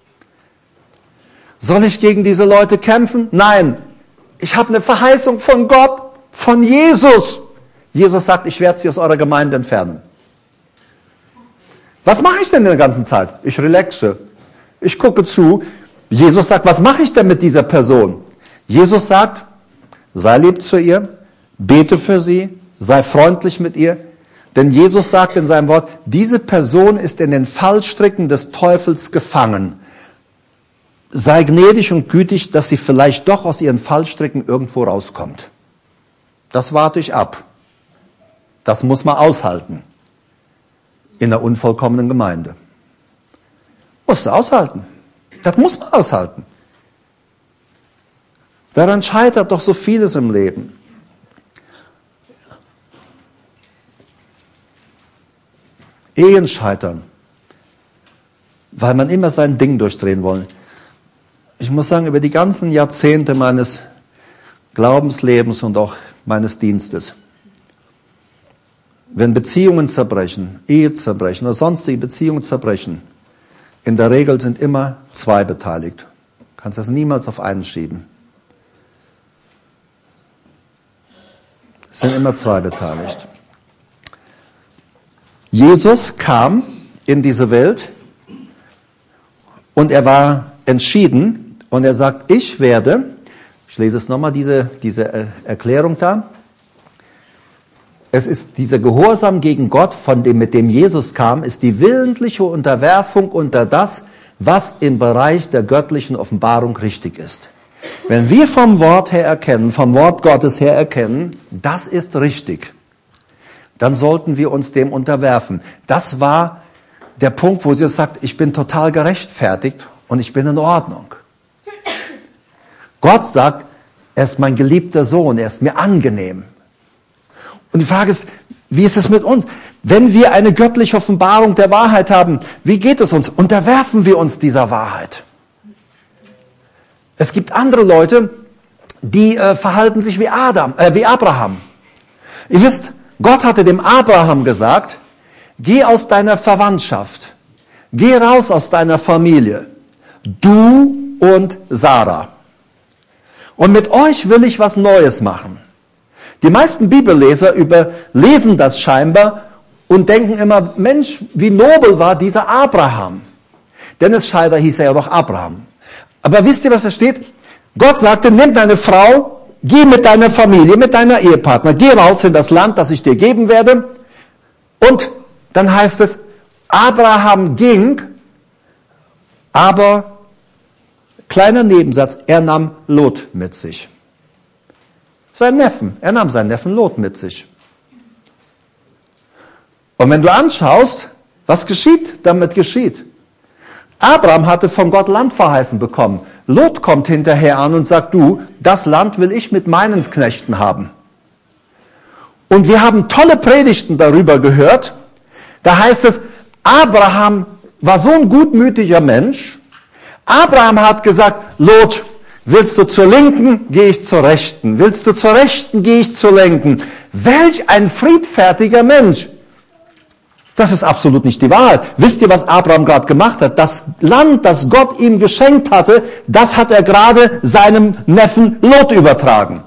Soll ich gegen diese Leute kämpfen? Nein. Ich habe eine Verheißung von Gott, von Jesus. Jesus sagt, ich werde sie aus eurer Gemeinde entfernen. Was mache ich denn in der ganzen Zeit? Ich relaxe. Ich gucke zu. Jesus sagt, was mache ich denn mit dieser Person? Jesus sagt, sei lieb zu ihr, bete für sie, sei freundlich mit ihr. Denn Jesus sagt in seinem Wort, diese Person ist in den Fallstricken des Teufels gefangen. sei gnädig und gütig, dass sie vielleicht doch aus ihren Fallstricken irgendwo rauskommt. Das warte ich ab. Das muss man aushalten. In einer unvollkommenen Gemeinde. Musst du aushalten. Das muss man aushalten. Daran scheitert doch so vieles im Leben. Ehen scheitern, weil man immer sein Ding durchdrehen will. Ich muss sagen, über die ganzen Jahrzehnte meines Glaubenslebens und auch meines Dienstes, wenn Beziehungen zerbrechen, Ehe zerbrechen oder sonstige Beziehungen zerbrechen, in der Regel sind immer zwei beteiligt. Du kannst das niemals auf einen schieben. Es sind immer zwei beteiligt. Jesus kam in diese Welt und er war entschieden und er sagt, ich werde, ich lese es nochmal, diese, diese Erklärung da, es ist dieser Gehorsam gegen Gott, von dem, mit dem Jesus kam, ist die willentliche Unterwerfung unter das, was im Bereich der göttlichen Offenbarung richtig ist. Wenn wir vom Wort her erkennen, vom Wort Gottes her erkennen, das ist richtig, dann sollten wir uns dem unterwerfen. Das war der Punkt, wo Jesus sagt, ich bin total gerechtfertigt und ich bin in Ordnung. Gott sagt, er ist mein geliebter Sohn, er ist mir angenehm. Und die Frage ist, wie ist es mit uns? Wenn wir eine göttliche Offenbarung der Wahrheit haben, wie geht es uns? Unterwerfen wir uns dieser Wahrheit? Es gibt andere Leute, die äh, verhalten sich wie Adam, äh, wie Abraham. Ihr wisst, Gott hatte dem Abraham gesagt, geh aus deiner Verwandtschaft, geh raus aus deiner Familie, du und Sarah. Und mit euch will ich was Neues machen. Die meisten Bibelleser überlesen das scheinbar und denken immer, Mensch, wie nobel war dieser Abraham. Dennis Scheider hieß er ja doch Abraham. Aber wisst ihr, was da steht? Gott sagte, nimm deine Frau, geh mit deiner Familie, mit deiner Ehepartner, geh raus in das Land, das ich dir geben werde. Und dann heißt es, Abraham ging, aber, kleiner Nebensatz, er nahm Lot mit sich. Sein Neffen, er nahm seinen Neffen Lot mit sich. Und wenn du anschaust, was geschieht, damit geschieht. Abraham hatte von Gott Land verheißen bekommen. Lot kommt hinterher an und sagt, du, das Land will ich mit meinen Knechten haben. Und wir haben tolle Predigten darüber gehört. Da heißt es, Abraham war so ein gutmütiger Mensch. Abraham hat gesagt, Lot, willst du zur Linken, gehe ich zur Rechten. Willst du zur Rechten, gehe ich zur Linken. Welch ein friedfertiger Mensch. Das ist absolut nicht die Wahrheit. Wisst ihr, was Abraham gerade gemacht hat? Das Land, das Gott ihm geschenkt hatte, das hat er gerade seinem Neffen Lot übertragen.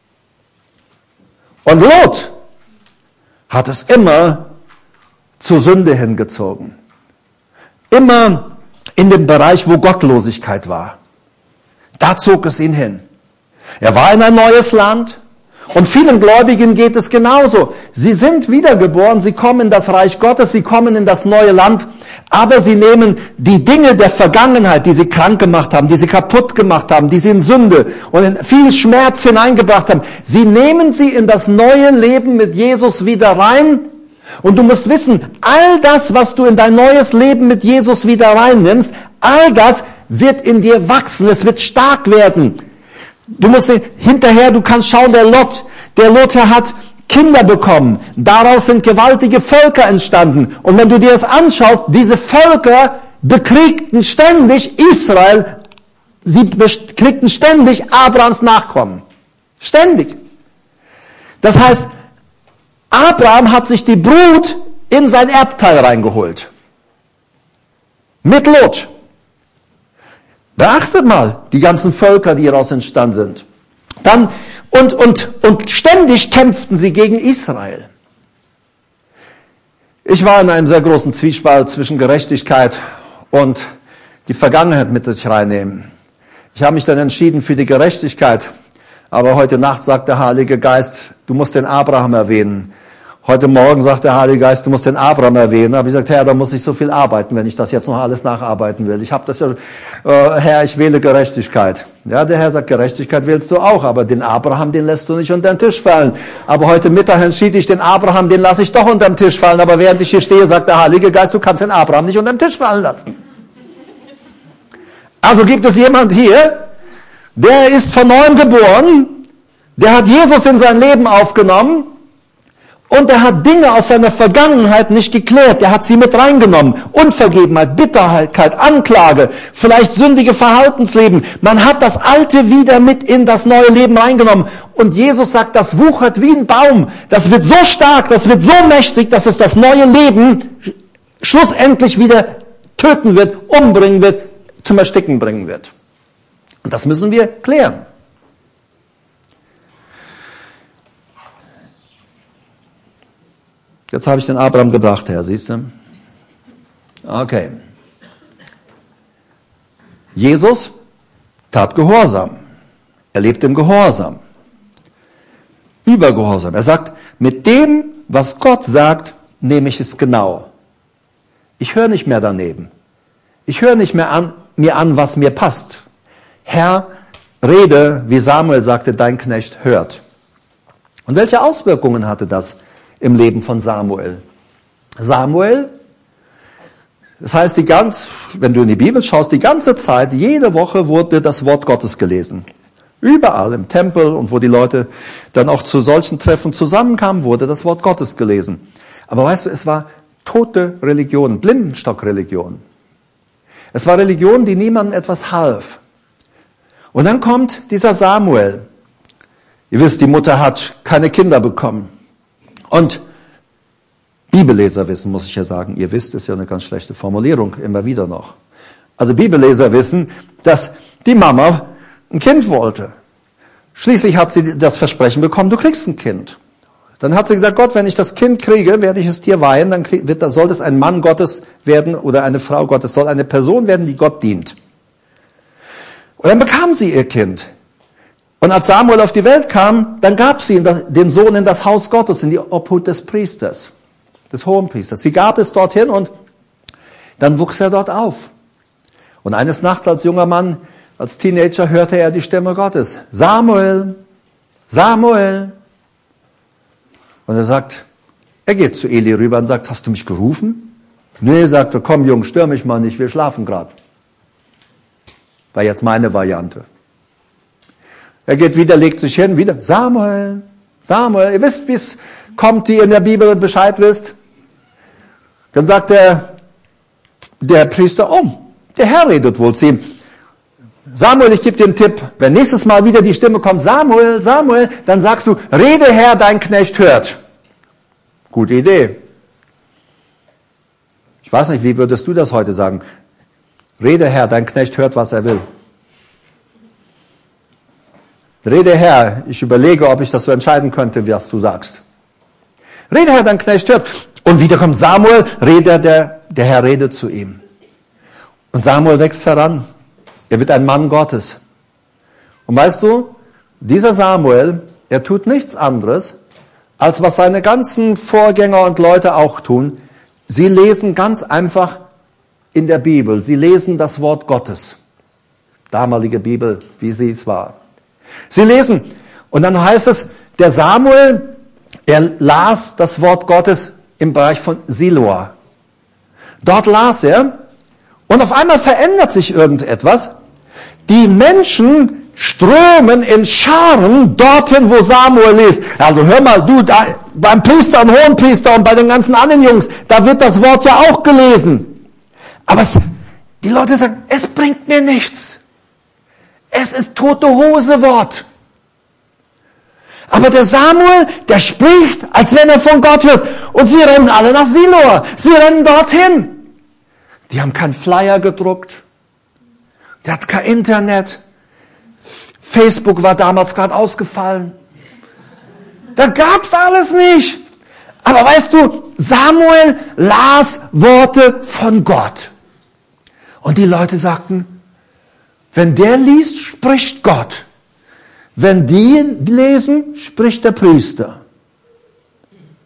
Und Lot hat es immer zur Sünde hingezogen. Immer in dem Bereich, wo Gottlosigkeit war. Da zog es ihn hin. Er war in ein neues Land. Und vielen Gläubigen geht es genauso. Sie sind wiedergeboren, sie kommen in das Reich Gottes, sie kommen in das neue Land, aber sie nehmen die Dinge der Vergangenheit, die sie krank gemacht haben, die sie kaputt gemacht haben, die sie in Sünde und in viel Schmerz hineingebracht haben, sie nehmen sie in das neue Leben mit Jesus wieder rein. Und du musst wissen, all das, was du in dein neues Leben mit Jesus wieder reinnimmst, all das wird in dir wachsen, es wird stark werden. Du musst hinterher, du kannst schauen, der Lot, der Lothar hat Kinder bekommen. Daraus sind gewaltige Völker entstanden. Und wenn du dir das anschaust, diese Völker bekriegten ständig Israel, sie bekriegten ständig Abrahams Nachkommen. Ständig. Das heißt, Abraham hat sich die Brut in sein Erbteil reingeholt. Mit Lot. Beachtet mal die ganzen Völker, die daraus entstanden sind. Dann, und, und, und ständig kämpften sie gegen Israel. Ich war in einem sehr großen Zwiespalt zwischen Gerechtigkeit und die Vergangenheit mit sich reinnehmen. Ich habe mich dann entschieden für die Gerechtigkeit. Aber heute Nacht sagt der Heilige Geist, du musst den Abraham erwähnen. Heute Morgen sagt der Heilige Geist, du musst den Abraham erwähnen. Da habe ich gesagt, Herr, da muss ich so viel arbeiten, wenn ich das jetzt noch alles nacharbeiten will. Ich habe das ja, äh, Herr, ich wähle Gerechtigkeit. Ja, der Herr sagt, Gerechtigkeit wählst du auch, aber den Abraham, den lässt du nicht unter den Tisch fallen. Aber heute Mittag entschied ich, den Abraham, den lasse ich doch unter den Tisch fallen. Aber während ich hier stehe, sagt der Heilige Geist, du kannst den Abraham nicht unter den Tisch fallen lassen. Also gibt es jemand hier, der ist von neuem geboren, der hat Jesus in sein Leben aufgenommen, und er hat Dinge aus seiner Vergangenheit nicht geklärt. Er hat sie mit reingenommen. Unvergebenheit, Bitterkeit, Anklage, vielleicht sündige Verhaltensleben. Man hat das Alte wieder mit in das neue Leben reingenommen. Und Jesus sagt, das wuchert wie ein Baum. Das wird so stark, das wird so mächtig, dass es das neue Leben schlussendlich wieder töten wird, umbringen wird, zum Ersticken bringen wird. Und das müssen wir klären. Jetzt habe ich den Abraham gebracht, Herr, siehst du? Okay. Jesus tat Gehorsam. Er lebt im Gehorsam. Übergehorsam. Er sagt, mit dem, was Gott sagt, nehme ich es genau. Ich höre nicht mehr daneben. Ich höre nicht mehr an, mir an, was mir passt. Herr, rede, wie Samuel sagte, dein Knecht hört. Und welche Auswirkungen hatte das im Leben von Samuel? Samuel, das heißt, die ganz, wenn du in die Bibel schaust, die ganze Zeit, jede Woche wurde das Wort Gottes gelesen. Überall im Tempel und wo die Leute dann auch zu solchen Treffen zusammenkamen, wurde das Wort Gottes gelesen. Aber weißt du, es war tote Religion, Blindenstock-Religion. Es war Religion, die niemandem etwas half. Und dann kommt dieser Samuel. Ihr wisst, die Mutter hat keine Kinder bekommen. Und Bibelleser wissen, muss ich ja sagen, ihr wisst, ist ja eine ganz schlechte Formulierung, immer wieder noch. Also Bibelleser wissen, dass die Mama ein Kind wollte. Schließlich hat sie das Versprechen bekommen, du kriegst ein Kind. Dann hat sie gesagt, Gott, wenn ich das Kind kriege, werde ich es dir weihen, dann krieg, wird, soll es ein Mann Gottes werden oder eine Frau Gottes, soll eine Person werden, die Gott dient. Und dann bekam sie ihr Kind. Und als Samuel auf die Welt kam, dann gab sie den Sohn in das Haus Gottes, in die Obhut des Priesters, des Hohenpriesters. Sie gab es dorthin und dann wuchs er dort auf. Und eines Nachts als junger Mann, als Teenager, hörte er die Stimme Gottes. Samuel, Samuel. Und er sagt, er geht zu Eli rüber und sagt, hast du mich gerufen? Nee, sagt er, komm Junge, stör mich mal nicht, wir schlafen gerade. War jetzt meine Variante. Er geht wieder, legt sich hin, wieder, Samuel, Samuel. Ihr wisst, wie es kommt, die ihr in der Bibel Bescheid wisst. Dann sagt der, der Priester, oh, der Herr redet wohl zu ihm. Samuel, ich gebe dir einen Tipp. Wenn nächstes Mal wieder die Stimme kommt, Samuel, Samuel, dann sagst du, rede Herr, dein Knecht hört. Gute Idee. Ich weiß nicht, wie würdest du das heute sagen? Rede Herr, dein Knecht hört, was er will. Rede Herr, ich überlege, ob ich das so entscheiden könnte, was du sagst. Rede Herr, dein Knecht hört. Und wieder kommt Samuel, rede der, der Herr redet zu ihm. Und Samuel wächst heran. Er wird ein Mann Gottes. Und weißt du, dieser Samuel, er tut nichts anderes, als was seine ganzen Vorgänger und Leute auch tun. Sie lesen ganz einfach in der Bibel. Sie lesen das Wort Gottes. Damalige Bibel, wie sie es war. Sie lesen. Und dann heißt es, der Samuel, er las das Wort Gottes im Bereich von Siloa. Dort las er. Und auf einmal verändert sich irgendetwas. Die Menschen strömen in Scharen dorthin, wo Samuel ist. Also hör mal, du, da, beim Priester und Hohenpriester und bei den ganzen anderen Jungs, da wird das Wort ja auch gelesen. Aber es, die Leute sagen, es bringt mir nichts. Es ist tote Hose Wort. Aber der Samuel, der spricht, als wenn er von Gott hört. Und sie rennen alle nach Siloa. Sie rennen dorthin. Die haben keinen Flyer gedruckt. Die hatten kein Internet. Facebook war damals gerade ausgefallen. Da gab's alles nicht. Aber weißt du, Samuel las Worte von Gott. Und die Leute sagten, wenn der liest, spricht Gott. Wenn die lesen, spricht der Priester.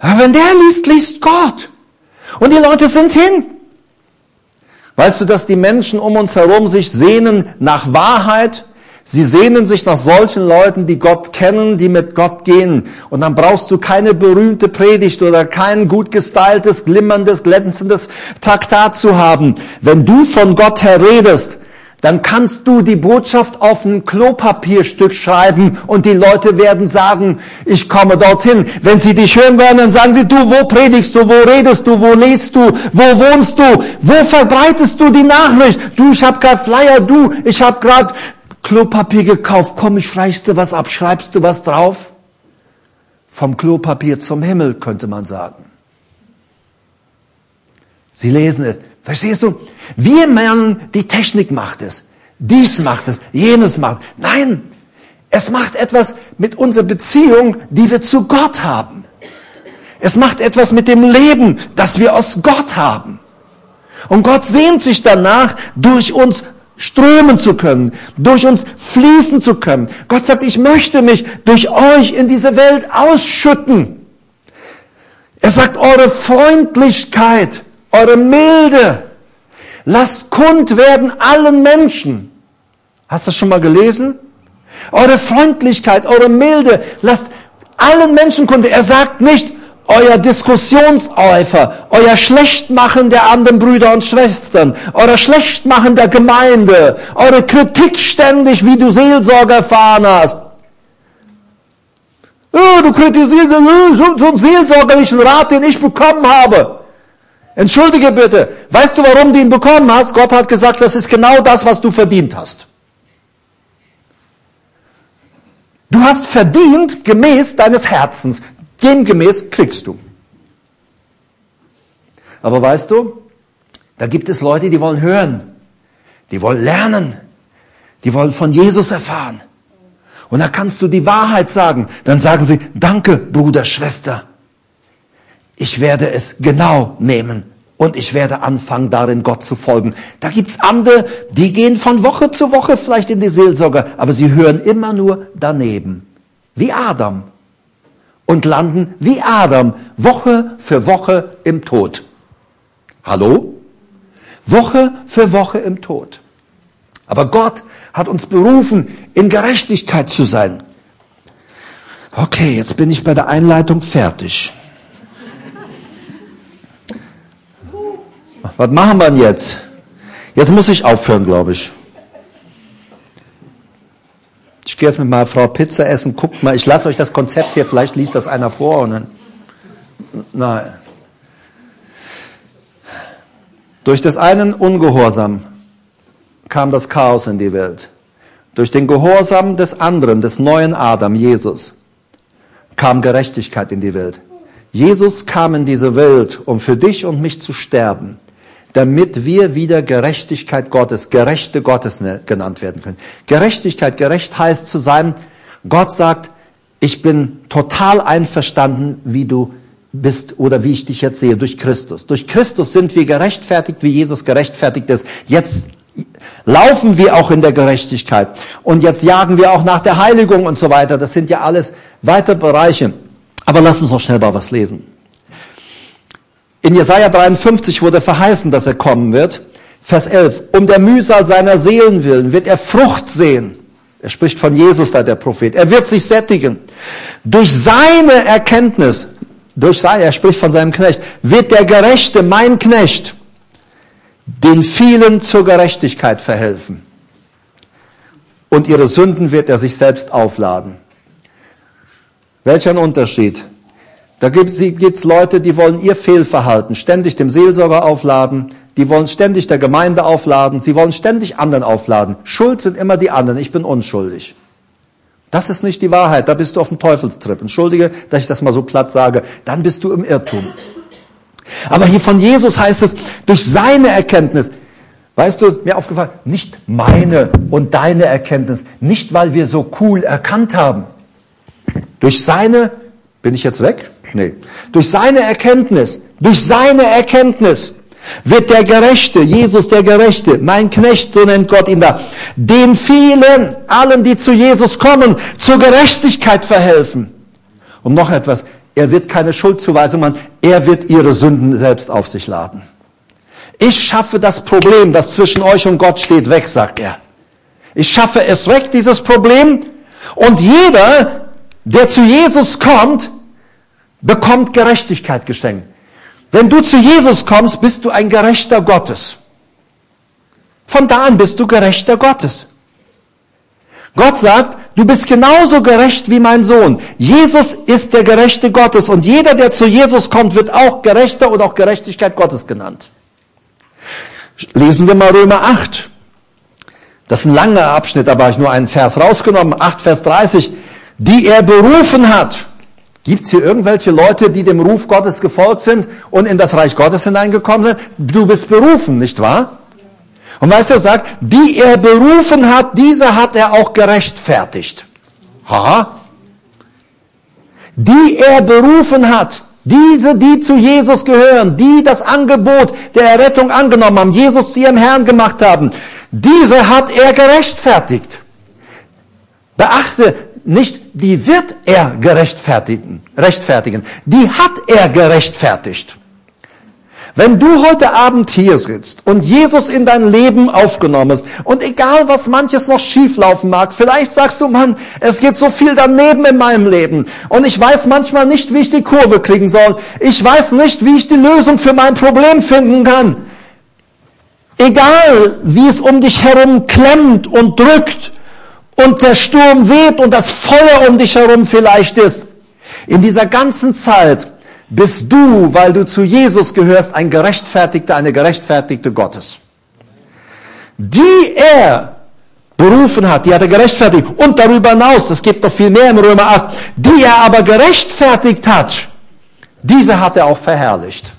Aber wenn der liest, liest Gott. Und die Leute sind hin. Weißt du, dass die Menschen um uns herum sich sehnen nach Wahrheit? Sie sehnen sich nach solchen Leuten, die Gott kennen, die mit Gott gehen. Und dann brauchst du keine berühmte Predigt oder kein gut gestyltes, glimmerndes, glänzendes Traktat zu haben. Wenn du von Gott her redest, dann kannst du die Botschaft auf ein Klopapierstück schreiben und die Leute werden sagen, ich komme dorthin. Wenn sie dich hören werden, dann sagen sie, du, wo predigst du, wo redest du, wo liest du, wo wohnst du, wo verbreitest du die Nachricht? Du, ich habe gerade Flyer, du, ich habe gerade Klopapier gekauft, komm, ich reichst dir was ab, schreibst du was drauf? Vom Klopapier zum Himmel, könnte man sagen. Sie lesen es. Verstehst du? Wir meinen, die Technik macht es. Dies macht es, jenes macht es. Nein, es macht etwas mit unserer Beziehung, die wir zu Gott haben. Es macht etwas mit dem Leben, das wir aus Gott haben. Und Gott sehnt sich danach, durch uns strömen zu können, durch uns fließen zu können. Gott sagt, ich möchte mich durch euch in diese Welt ausschütten. Er sagt, eure Freundlichkeit, eure Milde, lasst kund werden allen Menschen. Hast du das schon mal gelesen? Eure Freundlichkeit, eure Milde, lasst allen Menschen kund werden. Er sagt nicht, euer Diskussionseifer, euer Schlechtmachen der anderen Brüder und Schwestern, euer Schlechtmachen der Gemeinde, eure Kritik ständig, wie du Seelsorge erfahren hast. Oh, du kritisierst so, so einen seelsorgerlichen Rat, den ich bekommen habe. Entschuldige bitte, weißt du, warum du ihn bekommen hast? Gott hat gesagt, das ist genau das, was du verdient hast. Du hast verdient gemäß deines Herzens. Demgemäß kriegst du. Aber weißt du, da gibt es Leute, die wollen hören, die wollen lernen, die wollen von Jesus erfahren. Und da kannst du die Wahrheit sagen. Dann sagen sie, danke, Bruder, Schwester. Ich werde es genau nehmen und ich werde anfangen, darin Gott zu folgen. Da gibt's andere, die gehen von Woche zu Woche vielleicht in die Seelsorge, aber sie hören immer nur daneben, wie Adam. Und landen wie Adam Woche für Woche im Tod. Hallo? Woche für Woche im Tod. Aber Gott hat uns berufen, in Gerechtigkeit zu sein. Okay, jetzt bin ich bei der Einleitung fertig. Was machen wir denn jetzt? Jetzt muss ich aufhören, glaube ich. Ich gehe jetzt mit meiner Frau Pizza essen, guckt mal, ich lasse euch das Konzept hier, vielleicht liest das einer vor und dann, nein. Durch des einen Ungehorsam kam das Chaos in die Welt. Durch den Gehorsam des anderen, des neuen Adam, Jesus, kam Gerechtigkeit in die Welt. Jesus kam in diese Welt, um für dich und mich zu sterben, damit wir wieder Gerechtigkeit Gottes, Gerechte Gottes genannt werden können. Gerechtigkeit, gerecht heißt zu sein, Gott sagt, ich bin total einverstanden, wie du bist oder wie ich dich jetzt sehe, durch Christus. Durch Christus sind wir gerechtfertigt, wie Jesus gerechtfertigt ist. Jetzt laufen wir auch in der Gerechtigkeit. Und jetzt jagen wir auch nach der Heiligung und so weiter. Das sind ja alles weitere Bereiche. Aber lass uns noch schnell mal was lesen. In Jesaja dreiundfünfzig wurde verheißen, dass er kommen wird. Vers elf. Um der Mühsal seiner Seelen willen wird er Frucht sehen. Er spricht von Jesus, da der Prophet. Er wird sich sättigen. Durch seine Erkenntnis, durch seine, er spricht von seinem Knecht, wird der Gerechte, mein Knecht, den vielen zur Gerechtigkeit verhelfen. Und ihre Sünden wird er sich selbst aufladen. Welch ein Unterschied. Da gibt es Leute, die wollen ihr Fehlverhalten ständig dem Seelsorger aufladen, die wollen ständig der Gemeinde aufladen, sie wollen ständig anderen aufladen. Schuld sind immer die anderen, ich bin unschuldig. Das ist nicht die Wahrheit, da bist du auf dem Teufelstrip. Entschuldige, dass ich das mal so platt sage, dann bist du im Irrtum. Aber hier von Jesus heißt es, durch seine Erkenntnis, weißt du, mir aufgefallen, nicht meine und deine Erkenntnis, nicht weil wir so cool erkannt haben. Durch seine, bin ich jetzt weg? Nee. Durch seine Erkenntnis, durch seine Erkenntnis wird der Gerechte, Jesus der Gerechte, mein Knecht, so nennt Gott ihn da, den vielen, allen, die zu Jesus kommen, zur Gerechtigkeit verhelfen. Und noch etwas, Er wird keine Schuldzuweisung machen. Er wird ihre Sünden selbst auf sich laden. Ich schaffe das Problem, das zwischen euch und Gott steht, weg, sagt er. Ich schaffe es weg, dieses Problem. Und jeder, der zu Jesus kommt, bekommt Gerechtigkeit geschenkt. Wenn du zu Jesus kommst, bist du ein Gerechter Gottes. Von da an bist du Gerechter Gottes. Gott sagt, du bist genauso gerecht wie mein Sohn. Jesus ist der Gerechte Gottes und jeder, der zu Jesus kommt, wird auch Gerechter und auch Gerechtigkeit Gottes genannt. Lesen wir mal Römer acht. Das ist ein langer Abschnitt, da habe ich nur einen Vers rausgenommen. acht, Vers dreißig. Die er berufen hat. Gibt es hier irgendwelche Leute, die dem Ruf Gottes gefolgt sind und in das Reich Gottes hineingekommen sind? Du bist berufen, nicht wahr? Und weißt du, er sagt, die er berufen hat, diese hat er auch gerechtfertigt. Ha? Die er berufen hat, diese, die zu Jesus gehören, die das Angebot der Errettung angenommen haben, Jesus zu ihrem Herrn gemacht haben, diese hat er gerechtfertigt. Beachte, nicht die wird er gerechtfertigen, rechtfertigen, die hat er gerechtfertigt. Wenn du heute Abend hier sitzt und Jesus in dein Leben aufgenommen hast und egal was manches noch schieflaufen mag, vielleicht sagst du, Mann, es geht so viel daneben in meinem Leben und ich weiß manchmal nicht, wie ich die Kurve kriegen soll. Ich weiß nicht, wie ich die Lösung für mein Problem finden kann. Egal, wie es um dich herum klemmt und drückt und der Sturm weht und das Feuer um dich herum vielleicht ist, in dieser ganzen Zeit bist du, weil du zu Jesus gehörst, ein Gerechtfertigter, eine Gerechtfertigte Gottes. Die er berufen hat, die hat er gerechtfertigt. Und darüber hinaus, es gibt noch viel mehr in Römer acht, die er aber gerechtfertigt hat, diese hat er auch verherrlicht.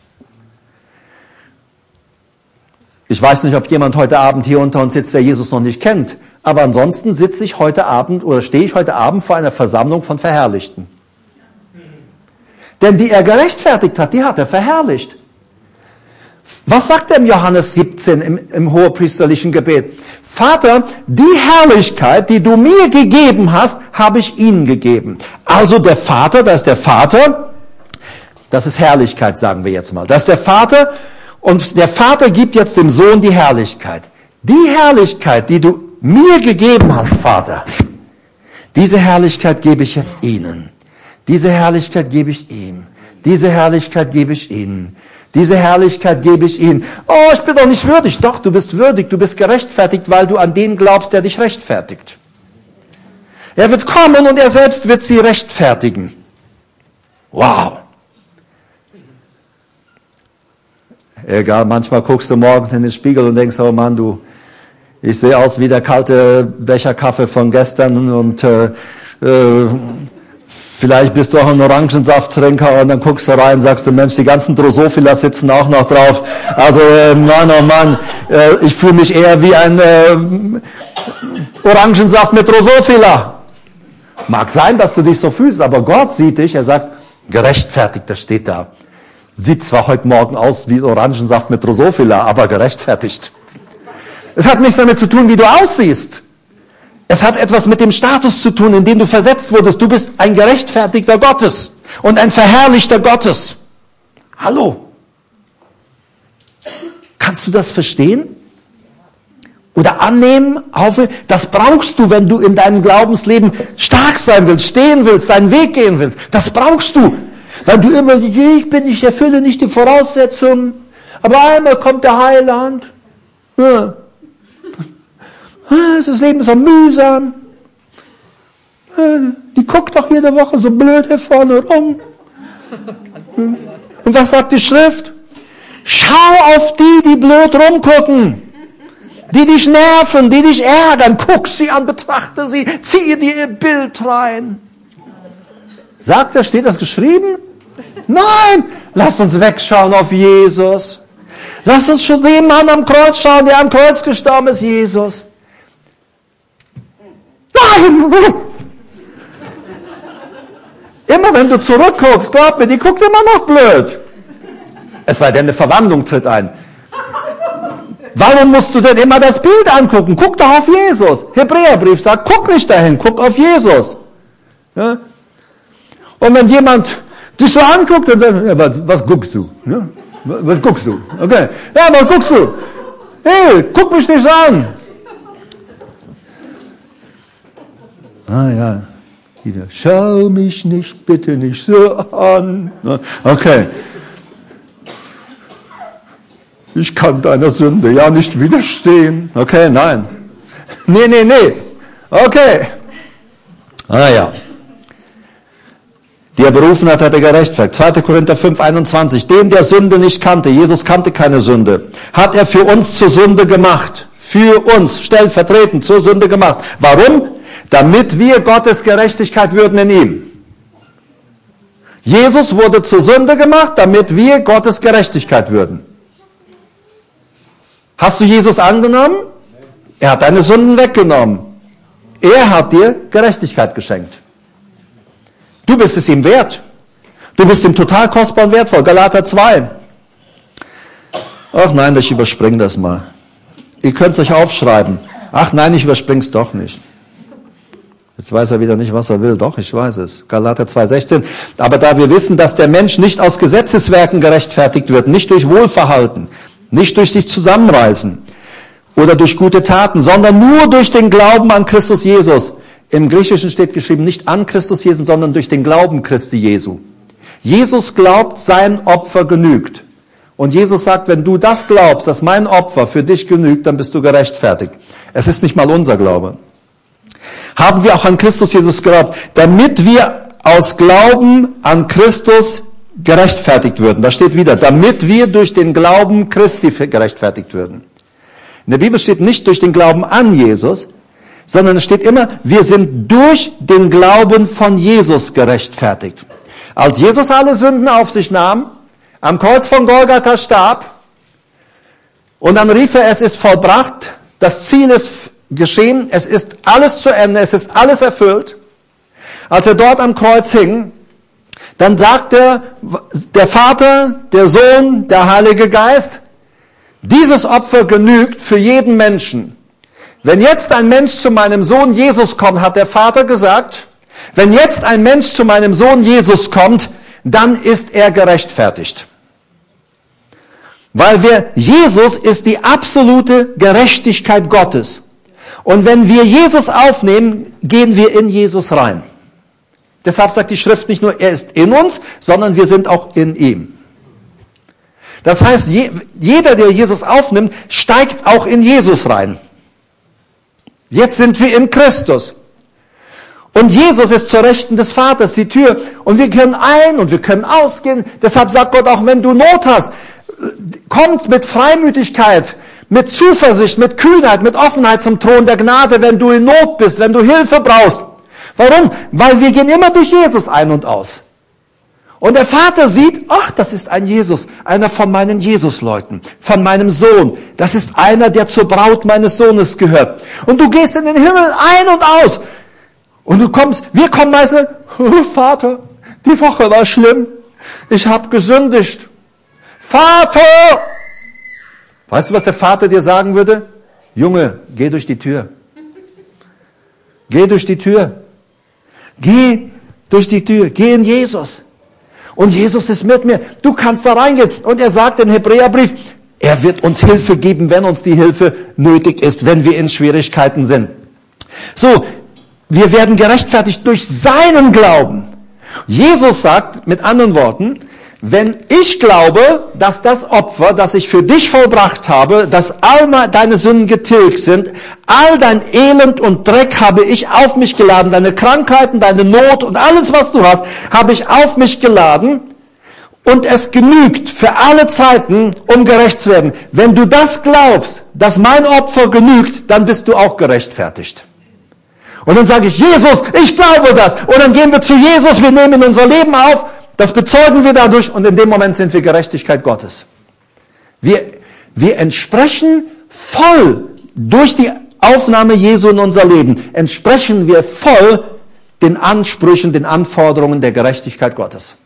Ich weiß nicht, ob jemand heute Abend hier unter uns sitzt, der Jesus noch nicht kennt. Aber ansonsten sitze ich heute Abend oder stehe ich heute Abend vor einer Versammlung von Verherrlichten. Denn die er gerechtfertigt hat, die hat er verherrlicht. Was sagt er im Johannes siebzehn im, im hohepriesterlichen Gebet? Vater, die Herrlichkeit, die du mir gegeben hast, habe ich ihnen gegeben. Also der Vater, das ist der Vater, das ist Herrlichkeit, sagen wir jetzt mal. Das ist der Vater und der Vater gibt jetzt dem Sohn die Herrlichkeit. Die Herrlichkeit, die du mir gegeben hast, Vater, diese Herrlichkeit gebe ich jetzt ihnen. Diese Herrlichkeit gebe ich ihm. Diese Herrlichkeit gebe ich ihnen. Diese Herrlichkeit gebe ich ihnen. Oh, ich bin doch nicht würdig. Doch, du bist würdig. Du bist gerechtfertigt, weil du an den glaubst, der dich rechtfertigt. Er wird kommen und er selbst wird sie rechtfertigen. Wow. Egal, manchmal guckst du morgens in den Spiegel und denkst, oh Mann, du, ich sehe aus wie der kalte Becher Kaffee von gestern und äh, äh, vielleicht bist du auch ein Orangensafttrinker und dann guckst du rein und sagst du, Mensch, die ganzen Drosophila sitzen auch noch drauf. Also äh, Mann, oh Mann, äh, ich fühle mich eher wie ein äh, Orangensaft mit Drosophila. Mag sein, dass du dich so fühlst, aber Gott sieht dich, er sagt, gerechtfertigt, das steht da. Sieht zwar heute Morgen aus wie Orangensaft mit Drosophila, aber gerechtfertigt. Es hat nichts damit zu tun, wie du aussiehst. Es hat etwas mit dem Status zu tun, in den du versetzt wurdest. Du bist ein gerechtfertigter Gottes und ein verherrlichter Gottes. Hallo? Kannst du das verstehen? Oder annehmen? Das brauchst du, wenn du in deinem Glaubensleben stark sein willst, stehen willst, deinen Weg gehen willst. Das brauchst du. Weil du immer, ich bin, ich erfülle nicht die Voraussetzungen. Aber einmal kommt der Heiland. Ja. Das Leben ist so mühsam. Die guckt doch jede Woche so blöd hier vorne rum. Und was sagt die Schrift? Schau auf die, die blöd rumgucken. Die dich nerven, die dich ärgern. Guck sie an, betrachte sie, ziehe dir ihr Bild rein. Sagt er, steht das geschrieben? Nein, lasst uns wegschauen auf Jesus. Lasst uns schon den Mann am Kreuz schauen, der am Kreuz gestorben ist, Jesus. Nein! Immer wenn du zurückguckst, glaub mir, die guckt immer noch blöd. Es sei denn, eine Verwandlung tritt ein. Warum musst du denn immer das Bild angucken? Guck doch auf Jesus. Hebräerbrief sagt, guck nicht dahin, guck auf Jesus. Ja? Und wenn jemand dich so anguckt und sagt, ja, was, was guckst du? Ja? Was guckst du? Okay. Ja, was guckst du? Hey, guck mich nicht an. Ah ja, wieder, schau mich nicht, bitte nicht so an. Okay. Ich kann deiner Sünde ja nicht widerstehen. Okay, nein. Nee, nee, nee. Okay. Ah ja. Die er berufen hat, hat er gerechtfertigt. zweiter Korinther fünf, einundzwanzig. Den, der Sünde nicht kannte, Jesus kannte keine Sünde, hat er für uns zur Sünde gemacht. Für uns, stellvertretend zur Sünde gemacht. Warum? Damit wir Gottes Gerechtigkeit würden in ihm. Jesus wurde zur Sünde gemacht, damit wir Gottes Gerechtigkeit würden. Hast du Jesus angenommen? Er hat deine Sünden weggenommen. Er hat dir Gerechtigkeit geschenkt. Du bist es ihm wert. Du bist ihm total kostbar und wertvoll. Galater zwei. Ach nein, ich überspringe das mal. Ihr könnt es euch aufschreiben. Ach nein, ich überspringe es doch nicht. Jetzt weiß er wieder nicht, was er will. Doch, ich weiß es. Galater zwei, sechzehn. Aber da wir wissen, dass der Mensch nicht aus Gesetzeswerken gerechtfertigt wird, nicht durch Wohlverhalten, nicht durch sich zusammenreißen oder durch gute Taten, sondern nur durch den Glauben an Christus Jesus. Im Griechischen steht geschrieben, nicht an Christus Jesus, sondern durch den Glauben Christi Jesu. Jesus glaubt, sein Opfer genügt. Und Jesus sagt, wenn du das glaubst, dass mein Opfer für dich genügt, dann bist du gerechtfertigt. Es ist nicht mal unser Glaube. Haben wir auch an Christus Jesus geglaubt, damit wir aus Glauben an Christus gerechtfertigt würden. Da steht wieder, damit wir durch den Glauben Christi gerechtfertigt würden. In der Bibel steht nicht durch den Glauben an Jesus, sondern es steht immer, wir sind durch den Glauben von Jesus gerechtfertigt. Als Jesus alle Sünden auf sich nahm, am Kreuz von Golgatha starb, und dann rief er, es ist vollbracht, das Ziel ist geschehen, es ist alles zu Ende, es ist alles erfüllt. Als er dort am Kreuz hing, dann sagte der Vater, der Sohn, der Heilige Geist, dieses Opfer genügt für jeden Menschen. Wenn jetzt ein Mensch zu meinem Sohn Jesus kommt, hat der Vater gesagt, wenn jetzt ein Mensch zu meinem Sohn Jesus kommt, dann ist er gerechtfertigt. Weil wir, Jesus ist die absolute Gerechtigkeit Gottes. Und wenn wir Jesus aufnehmen, gehen wir in Jesus rein. Deshalb sagt die Schrift nicht nur, er ist in uns, sondern wir sind auch in ihm. Das heißt, jeder, der Jesus aufnimmt, steigt auch in Jesus rein. Jetzt sind wir in Christus. Und Jesus ist zur Rechten des Vaters, die Tür. Und wir können ein und wir können ausgehen. Deshalb sagt Gott, auch wenn du Not hast, kommt mit Freimütigkeit, mit Zuversicht, mit Kühnheit, mit Offenheit zum Thron der Gnade, wenn du in Not bist, wenn du Hilfe brauchst. Warum? Weil wir gehen immer durch Jesus ein und aus. Und der Vater sieht, ach, das ist ein Jesus, einer von meinen Jesus-Leuten, von meinem Sohn. Das ist einer, der zur Braut meines Sohnes gehört. Und du gehst in den Himmel ein und aus. Und du kommst, wir kommen meistens, oh, Vater, die Woche war schlimm. Ich habe gesündigt. Vater! Weißt du, was der Vater dir sagen würde? Junge, geh durch die Tür. Geh durch die Tür. Geh durch die Tür. Geh in Jesus. Und Jesus ist mit mir. Du kannst da reingehen. Und er sagt im Hebräerbrief, er wird uns Hilfe geben, wenn uns die Hilfe nötig ist, wenn wir in Schwierigkeiten sind. So, wir werden gerechtfertigt durch seinen Glauben. Jesus sagt, mit anderen Worten, wenn ich glaube, dass das Opfer, das ich für dich vollbracht habe, dass all deine Sünden getilgt sind, all dein Elend und Dreck habe ich auf mich geladen, deine Krankheiten, deine Not und alles, was du hast, habe ich auf mich geladen und es genügt für alle Zeiten, um gerecht zu werden. Wenn du das glaubst, dass mein Opfer genügt, dann bist du auch gerechtfertigt. Und dann sage ich, Jesus, ich glaube das. Und dann gehen wir zu Jesus, wir nehmen in unser Leben auf, das bezeugen wir dadurch und in dem Moment sind wir Gerechtigkeit Gottes. Wir, wir entsprechen voll durch die Aufnahme Jesu in unser Leben, entsprechen wir voll den Ansprüchen, den Anforderungen der Gerechtigkeit Gottes.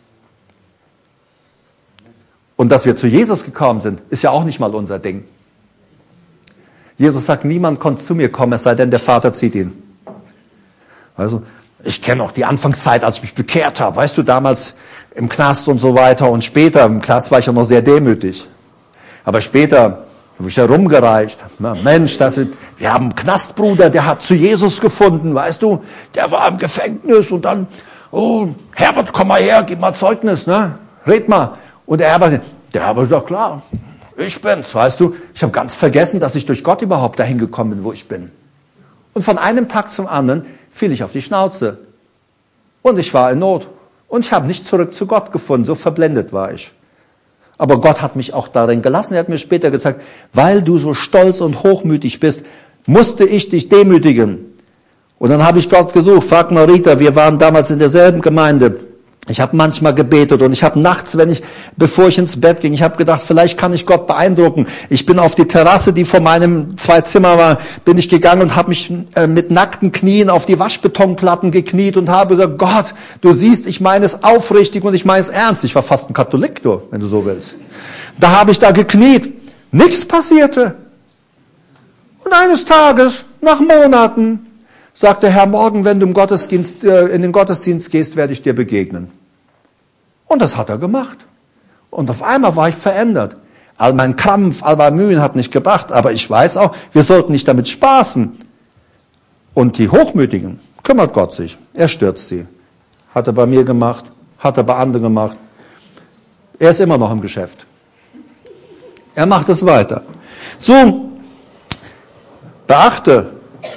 Und dass wir zu Jesus gekommen sind, ist ja auch nicht mal unser Ding. Jesus sagt, niemand konnte zu mir kommen, es sei denn, der Vater zieht ihn. Also, ich kenne auch die Anfangszeit, als ich mich bekehrt habe. Weißt du, damals im Knast und so weiter. Und später, im Knast war ich ja noch sehr demütig. Aber später habe ich ja rumgereicht. Na, Mensch, das ist, wir haben einen Knastbruder, der hat zu Jesus gefunden, weißt du? Der war im Gefängnis und dann, oh, Herbert, komm mal her, gib mal Zeugnis, ne? Red mal. Und der Herbert, der Herbert sagt, klar, ich bin's, weißt du? Ich habe ganz vergessen, dass ich durch Gott überhaupt dahin gekommen bin, wo ich bin. Und von einem Tag zum anderen fiel ich auf die Schnauze. Und ich war in Not. Und ich habe nicht zurück zu Gott gefunden, so verblendet war ich. Aber Gott hat mich auch darin gelassen. Er hat mir später gesagt, weil du so stolz und hochmütig bist, musste ich dich demütigen. Und dann habe ich Gott gesucht. Frag mal Rita, wir waren damals in derselben Gemeinde. Ich habe manchmal gebetet und ich habe nachts, wenn ich, bevor ich ins Bett ging, ich habe gedacht, vielleicht kann ich Gott beeindrucken. Ich bin auf die Terrasse, die vor meinem zwei Zimmer war, bin ich gegangen und habe mich äh, mit nackten Knien auf die Waschbetonplatten gekniet und habe gesagt, Gott, du siehst, ich meine es aufrichtig und ich meine es ernst. Ich war fast ein Katholik, du, wenn du so willst. Da habe ich da gekniet. Nichts passierte. Und eines Tages, nach Monaten, sagt der Herr, morgen, wenn du im Gottesdienst, äh, in den Gottesdienst gehst, werde ich dir begegnen. Und das hat er gemacht. Und auf einmal war ich verändert. All mein Krampf, all mein Mühen hat nicht gebracht, aber ich weiß auch, wir sollten nicht damit spaßen. Und die Hochmütigen, kümmert Gott sich. Er stürzt sie. Hat er bei mir gemacht, hat er bei anderen gemacht. Er ist immer noch im Geschäft. Er macht es weiter. So, beachte,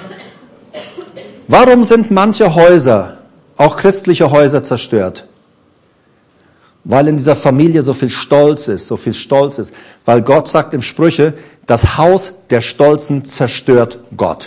warum sind manche Häuser, auch christliche Häuser, zerstört? Weil in dieser Familie so viel Stolz ist, so viel Stolz ist. Weil Gott sagt im Sprüche, das Haus der Stolzen zerstört Gott.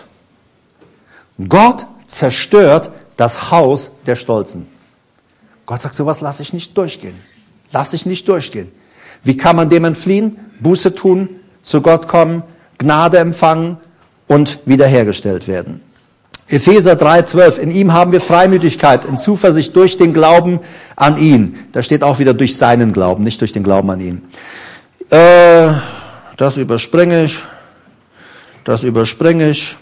Gott zerstört das Haus der Stolzen. Gott sagt, sowas lasse ich nicht durchgehen. Lasse ich nicht durchgehen. Wie kann man dem entfliehen? Buße tun, zu Gott kommen, Gnade empfangen und wiederhergestellt werden. Epheser drei zwölf, in ihm haben wir Freimütigkeit, in Zuversicht durch den Glauben an ihn. Da steht auch wieder durch seinen Glauben, nicht durch den Glauben an ihn. Äh, das überspringe ich. Das überspringe ich.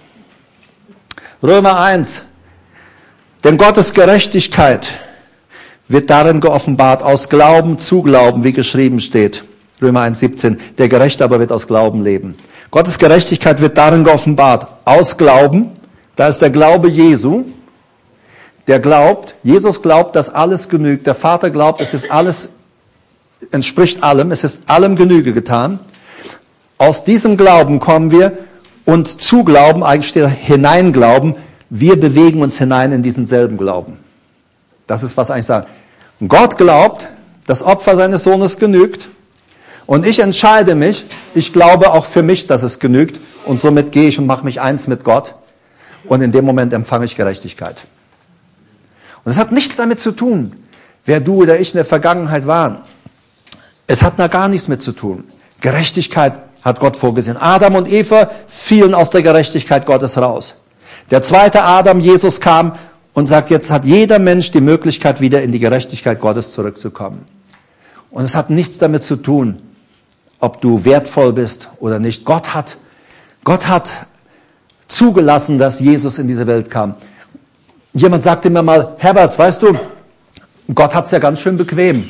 Römer eins. Denn Gottes Gerechtigkeit wird darin geoffenbart, aus Glauben zu Glauben, wie geschrieben steht. Römer eins siebzehn. Der Gerechte aber wird aus Glauben leben. Gottes Gerechtigkeit wird darin geoffenbart, aus Glauben. Da ist der Glaube Jesu, der glaubt, Jesus glaubt, dass alles genügt. Der Vater glaubt, es ist alles, entspricht allem, es ist allem Genüge getan. Aus diesem Glauben kommen wir und zu Glauben, eigentlich steht hineinglauben, wir bewegen uns hinein in diesen selben Glauben. Das ist, was eigentlich sagt. Gott glaubt, das Opfer seines Sohnes genügt und ich entscheide mich, ich glaube auch für mich, dass es genügt und somit gehe ich und mache mich eins mit Gott. Und in dem Moment empfange ich Gerechtigkeit. Und es hat nichts damit zu tun, wer du oder ich in der Vergangenheit waren. Es hat da gar nichts mit zu tun. Gerechtigkeit hat Gott vorgesehen. Adam und Eva fielen aus der Gerechtigkeit Gottes raus. Der zweite Adam, Jesus, kam und sagt, jetzt hat jeder Mensch die Möglichkeit, wieder in die Gerechtigkeit Gottes zurückzukommen. Und es hat nichts damit zu tun, ob du wertvoll bist oder nicht. Gott hat, Gott hat zugelassen, dass Jesus in diese Welt kam. Jemand sagte mir mal, Herbert, weißt du, Gott hat's ja ganz schön bequem.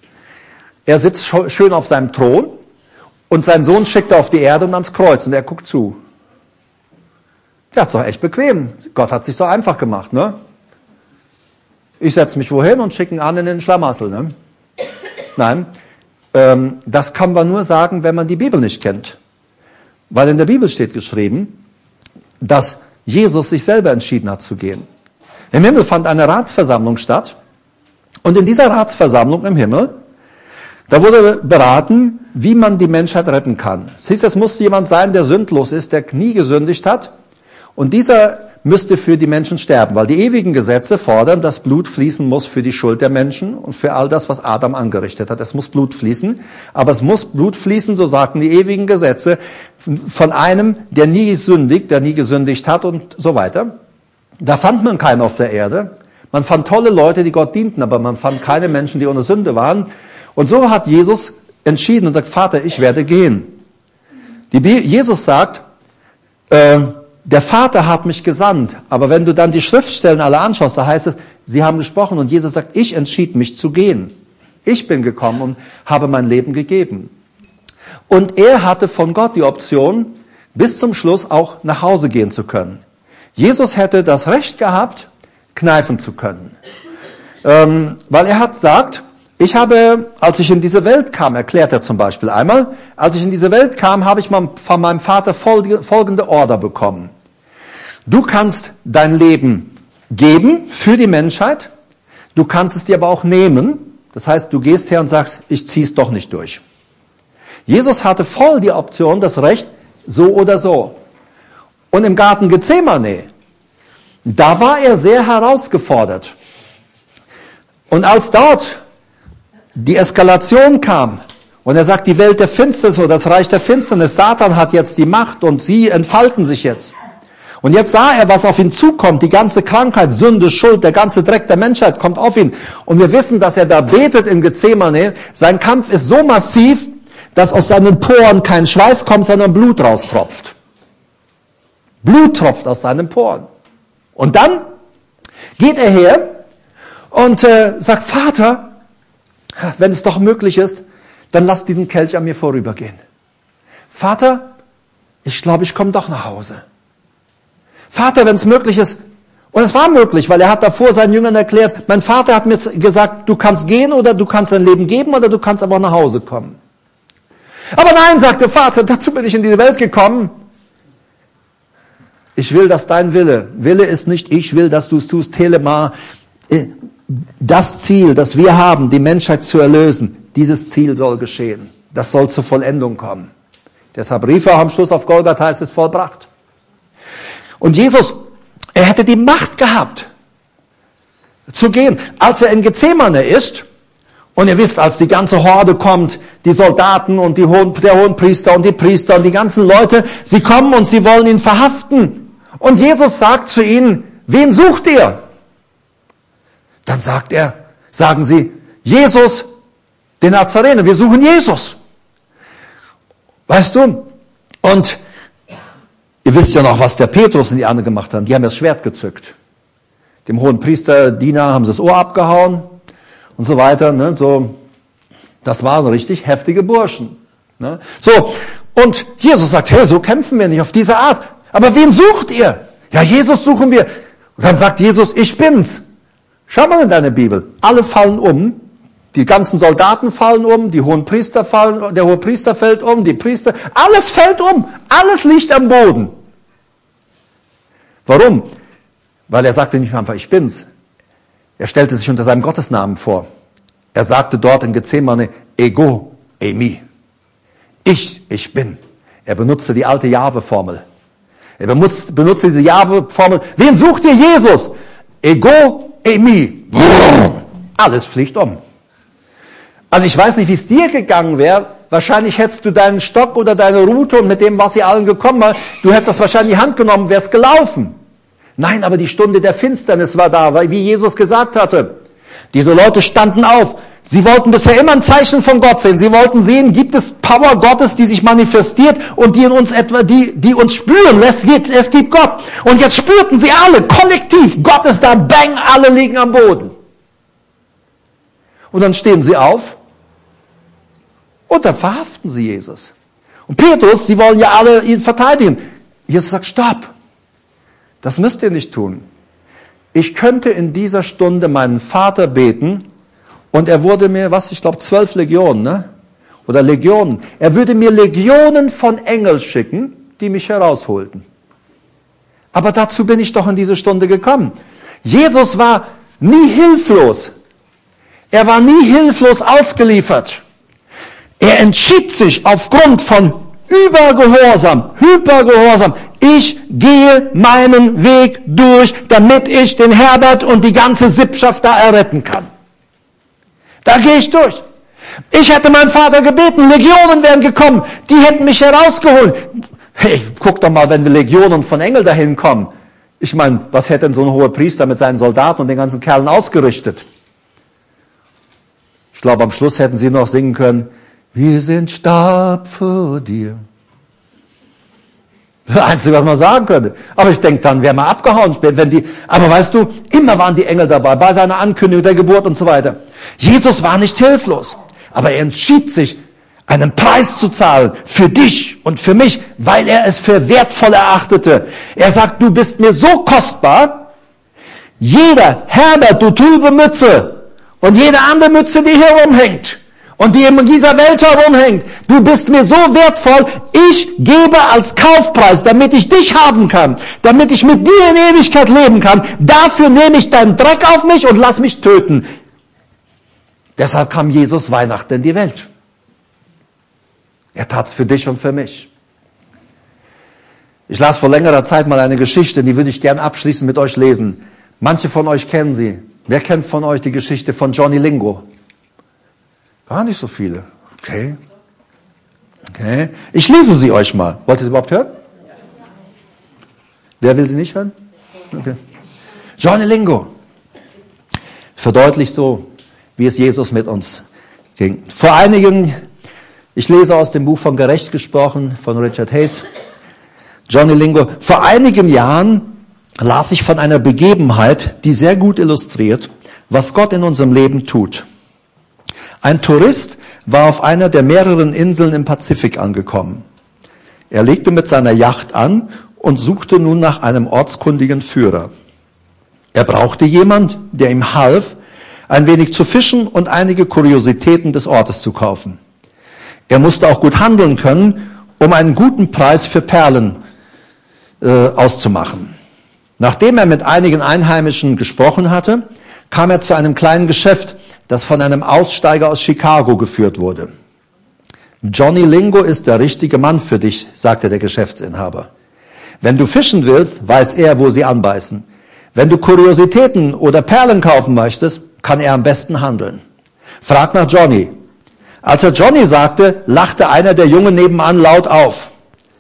Er sitzt schön auf seinem Thron und sein Sohn schickt er auf die Erde und ans Kreuz und er guckt zu. Der hat's doch echt bequem. Gott hat sich doch einfach gemacht, ne? Ich setze mich wohin und schicke ihn an in den Schlamassel, ne? Nein, ähm, das kann man nur sagen, wenn man die Bibel nicht kennt. Weil in der Bibel steht geschrieben, dass Jesus sich selber entschieden hat zu gehen. Im Himmel fand eine Ratsversammlung statt und in dieser Ratsversammlung im Himmel, da wurde beraten, wie man die Menschheit retten kann. Es hieß, es muss jemand sein, der sündlos ist, der nie gesündigt hat und dieser müsste für die Menschen sterben, weil die ewigen Gesetze fordern, dass Blut fließen muss für die Schuld der Menschen und für all das, was Adam angerichtet hat. Es muss Blut fließen, aber es muss Blut fließen, so sagten die ewigen Gesetze, von einem, der nie sündigt, der nie gesündigt hat und so weiter. Da fand man keinen auf der Erde. Man fand tolle Leute, die Gott dienten, aber man fand keine Menschen, die ohne Sünde waren. Und so hat Jesus entschieden und sagt, Vater, ich werde gehen. Die Bi- Jesus sagt, äh, der Vater hat mich gesandt, aber wenn du dann die Schriftstellen alle anschaust, da heißt es, sie haben gesprochen und Jesus sagt, ich entschied mich zu gehen. Ich bin gekommen und habe mein Leben gegeben. Und er hatte von Gott die Option, bis zum Schluss auch nach Hause gehen zu können. Jesus hätte das Recht gehabt, kneifen zu können. Ähm, weil er hat gesagt, ich habe, als ich in diese Welt kam, erklärt er zum Beispiel einmal, als ich in diese Welt kam, habe ich von meinem Vater folgende Order bekommen. Du kannst dein Leben geben für die Menschheit, du kannst es dir aber auch nehmen. Das heißt, du gehst her und sagst, ich ziehe es doch nicht durch. Jesus hatte voll die Option, das Recht, so oder so. Und im Garten Gethsemane, da war er sehr herausgefordert. Und als dort die Eskalation kam und er sagt, die Welt der Finsternis oder das Reich der Finsternis, Satan hat jetzt die Macht und sie entfalten sich jetzt. Und jetzt sah er, was auf ihn zukommt, die ganze Krankheit, Sünde, Schuld, der ganze Dreck der Menschheit kommt auf ihn. Und wir wissen, dass er da betet in Gethsemane. Sein Kampf ist so massiv, dass aus seinen Poren kein Schweiß kommt, sondern Blut raustropft. Blut tropft aus seinen Poren. Und dann geht er her und äh, sagt, Vater, wenn es doch möglich ist, dann lass diesen Kelch an mir vorübergehen. Vater, ich glaube, ich komme doch nach Hause. Vater, wenn es möglich ist, und es war möglich, weil er hat davor seinen Jüngern erklärt, mein Vater hat mir gesagt, du kannst gehen oder du kannst dein Leben geben oder du kannst aber auch nach Hause kommen. Aber nein, sagte Vater, dazu bin ich in diese Welt gekommen. Ich will, dass dein Wille, Wille ist nicht ich will, dass du es tust, Telema, das Ziel, das wir haben, die Menschheit zu erlösen, dieses Ziel soll geschehen. Das soll zur Vollendung kommen. Deshalb rief er am Schluss auf Golgatha, es ist vollbracht. Und Jesus, er hätte die Macht gehabt, zu gehen. Als er in Gethsemane ist, und ihr wisst, als die ganze Horde kommt, die Soldaten und die Hohen, der Hohenpriester und die Priester und die ganzen Leute, sie kommen und sie wollen ihn verhaften. Und Jesus sagt zu ihnen, wen sucht ihr? Dann sagt er, sagen sie, Jesus, den Nazarener, wir suchen Jesus. Weißt du? Und ihr wisst ja noch, was der Petrus und die anderen gemacht haben. Die haben das Schwert gezückt. Dem Hohenpriester, Diener, haben sie das Ohr abgehauen und so weiter. Ne? So, das waren richtig heftige Burschen. Ne? So, und Jesus sagt, hey, so kämpfen wir nicht auf diese Art. Aber wen sucht ihr? Ja, Jesus suchen wir. Und dann sagt Jesus, ich bin's. Schau mal in deine Bibel. Alle fallen um. Die ganzen Soldaten fallen um, die Hohenpriester fallen, der Hohepriester fällt um, die Priester, alles fällt um. Alles liegt am Boden. Warum? Weil er sagte nicht einfach, ich bin's. Er stellte sich unter seinem Gottesnamen vor. Er sagte dort in Gethsemane, Ego, Eimi. Ich, ich bin. Er benutzte die alte Jahwe-Formel. Er benutzte, benutzte diese Jahwe-Formel. Wen sucht ihr, Jesus? Ego, Eimi. Alles fliegt um. Also ich weiß nicht, wie es dir gegangen wäre. Wahrscheinlich hättest du deinen Stock oder deine Rute und mit dem, was ihr allen gekommen war, du hättest das wahrscheinlich in die Hand genommen, wärst gelaufen. Nein, aber die Stunde der Finsternis war da, weil wie Jesus gesagt hatte. Diese Leute standen auf. Sie wollten bisher immer ein Zeichen von Gott sehen. Sie wollten sehen, gibt es Power Gottes, die sich manifestiert und die in uns etwa, die, die uns spüren. Es gibt, es gibt Gott. Und jetzt spürten sie alle, kollektiv, Gott ist da, bang, alle liegen am Boden. Und dann stehen sie auf und dann verhaften sie Jesus. Und Petrus, sie wollen ja alle ihn verteidigen. Jesus sagt, stopp, das müsst ihr nicht tun. Ich könnte in dieser Stunde meinen Vater beten und er würde mir, was, ich glaube zwölf Legionen, ne? Oder Legionen. Er würde mir Legionen von Engeln schicken, die mich herausholten. Aber dazu bin ich doch in diese Stunde gekommen. Jesus war nie hilflos. Er war nie hilflos ausgeliefert. Er entschied sich aufgrund von Übergehorsam, Hypergehorsam. Ich gehe meinen Weg durch, damit ich den Herbert und die ganze Sippschaft da erretten kann. Da gehe ich durch. Ich hätte meinen Vater gebeten, Legionen wären gekommen, die hätten mich herausgeholt. Hey, guck doch mal, wenn wir Legionen von Engeln dahin kommen. Ich meine, was hätte denn so ein hoher Priester mit seinen Soldaten und den ganzen Kerlen ausgerichtet? Ich glaube, am Schluss hätten sie noch singen können, wir sind Stab vor dir. Das Einzige, was man sagen könnte. Aber ich denke, dann wäre man abgehauen. Wenn die, aber weißt du, immer waren die Engel dabei, bei seiner Ankündigung der Geburt und so weiter. Jesus war nicht hilflos, aber er entschied sich, einen Preis zu zahlen für dich und für mich, weil er es für wertvoll erachtete. Er sagt, du bist mir so kostbar, jeder Herbert, du trübe Mütze und jede andere Mütze, die hier rumhängt und die in dieser Welt herumhängt, du bist mir so wertvoll, ich gebe als Kaufpreis, damit ich dich haben kann, damit ich mit dir in Ewigkeit leben kann, dafür nehme ich deinen Dreck auf mich und lass mich töten. Deshalb kam Jesus Weihnachten in die Welt. Er tat's für dich und für mich. Ich las vor längerer Zeit mal eine Geschichte, die würde ich gern abschließend mit euch lesen. Manche von euch kennen sie. Wer kennt von euch die Geschichte von Johnny Lingo? Gar nicht so viele. Okay. Okay. Ich lese sie euch mal. Wollt ihr sie überhaupt hören? Wer will sie nicht hören? Okay. Johnny Lingo verdeutlicht so, wie es Jesus mit uns ging. Vor einigen Ich lese aus dem Buch von Gerecht gesprochen, von Richard Hayes. Johnny Lingo. Vor einigen Jahren las ich von einer Begebenheit, die sehr gut illustriert, was Gott in unserem Leben tut. Ein Tourist war auf einer der mehreren Inseln im Pazifik angekommen. Er legte mit seiner Yacht an und suchte nun nach einem ortskundigen Führer. Er brauchte jemand, der ihm half, ein wenig zu fischen und einige Kuriositäten des Ortes zu kaufen. Er musste auch gut handeln können, um einen guten Preis für Perlen äh, auszumachen. Nachdem er mit einigen Einheimischen gesprochen hatte, kam er zu einem kleinen Geschäft, das von einem Aussteiger aus Chicago geführt wurde. Johnny Lingo ist der richtige Mann für dich, sagte der Geschäftsinhaber. Wenn du fischen willst, weiß er, wo sie anbeißen. Wenn du Kuriositäten oder Perlen kaufen möchtest, kann er am besten handeln. Frag nach Johnny. Als er Johnny sagte, lachte einer der Jungen nebenan laut auf.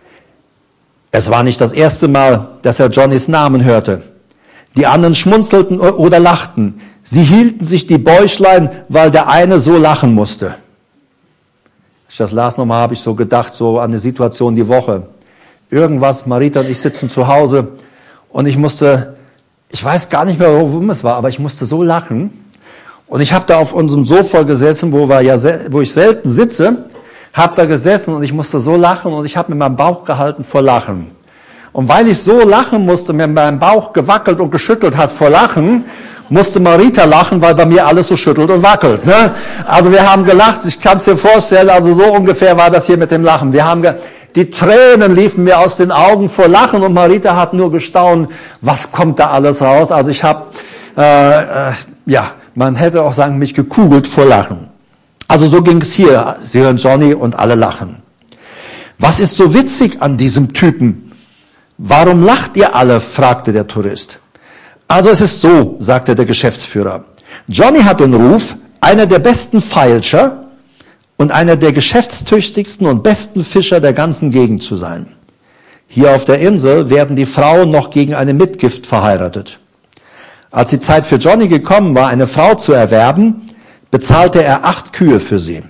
Es war nicht das erste Mal, dass er Johnnys Namen hörte. Die anderen schmunzelten oder lachten. Sie hielten sich die Bäuchlein, weil der eine so lachen musste. Als ich das las nochmal, habe ich so gedacht, so an eine Situation die Woche. Irgendwas, Marita und ich sitzen zu Hause und ich musste, ich weiß gar nicht mehr, worum es war, aber ich musste so lachen. Und ich habe da auf unserem Sofa gesessen, wo, wir ja, wo ich selten sitze, habe da gesessen und ich musste so lachen und ich habe mir meinen Bauch gehalten vor Lachen. Und weil ich so lachen musste, mir mein Bauch gewackelt und geschüttelt hat vor Lachen, musste Marita lachen, weil bei mir alles so schüttelt und wackelt. Ne? Also wir haben gelacht, ich kann es dir vorstellen, also so ungefähr war das hier mit dem Lachen. Wir haben ge Die Tränen liefen mir aus den Augen vor Lachen und Marita hat nur gestaunt, was kommt da alles raus. Also ich habe, äh, äh, ja, man hätte auch sagen, mich gekugelt vor Lachen. Also so ging es hier. Sie hören Johnny und alle lachen. Was ist so witzig an diesem Typen? Warum lacht ihr alle? Fragte der Tourist. Also es ist so, sagte der Geschäftsführer. Johnny hat den Ruf, einer der besten Feilscher und einer der geschäftstüchtigsten und besten Fischer der ganzen Gegend zu sein. Hier auf der Insel werden die Frauen noch gegen eine Mitgift verheiratet. Als die Zeit für Johnny gekommen war, eine Frau zu erwerben, bezahlte er acht Kühe für sie.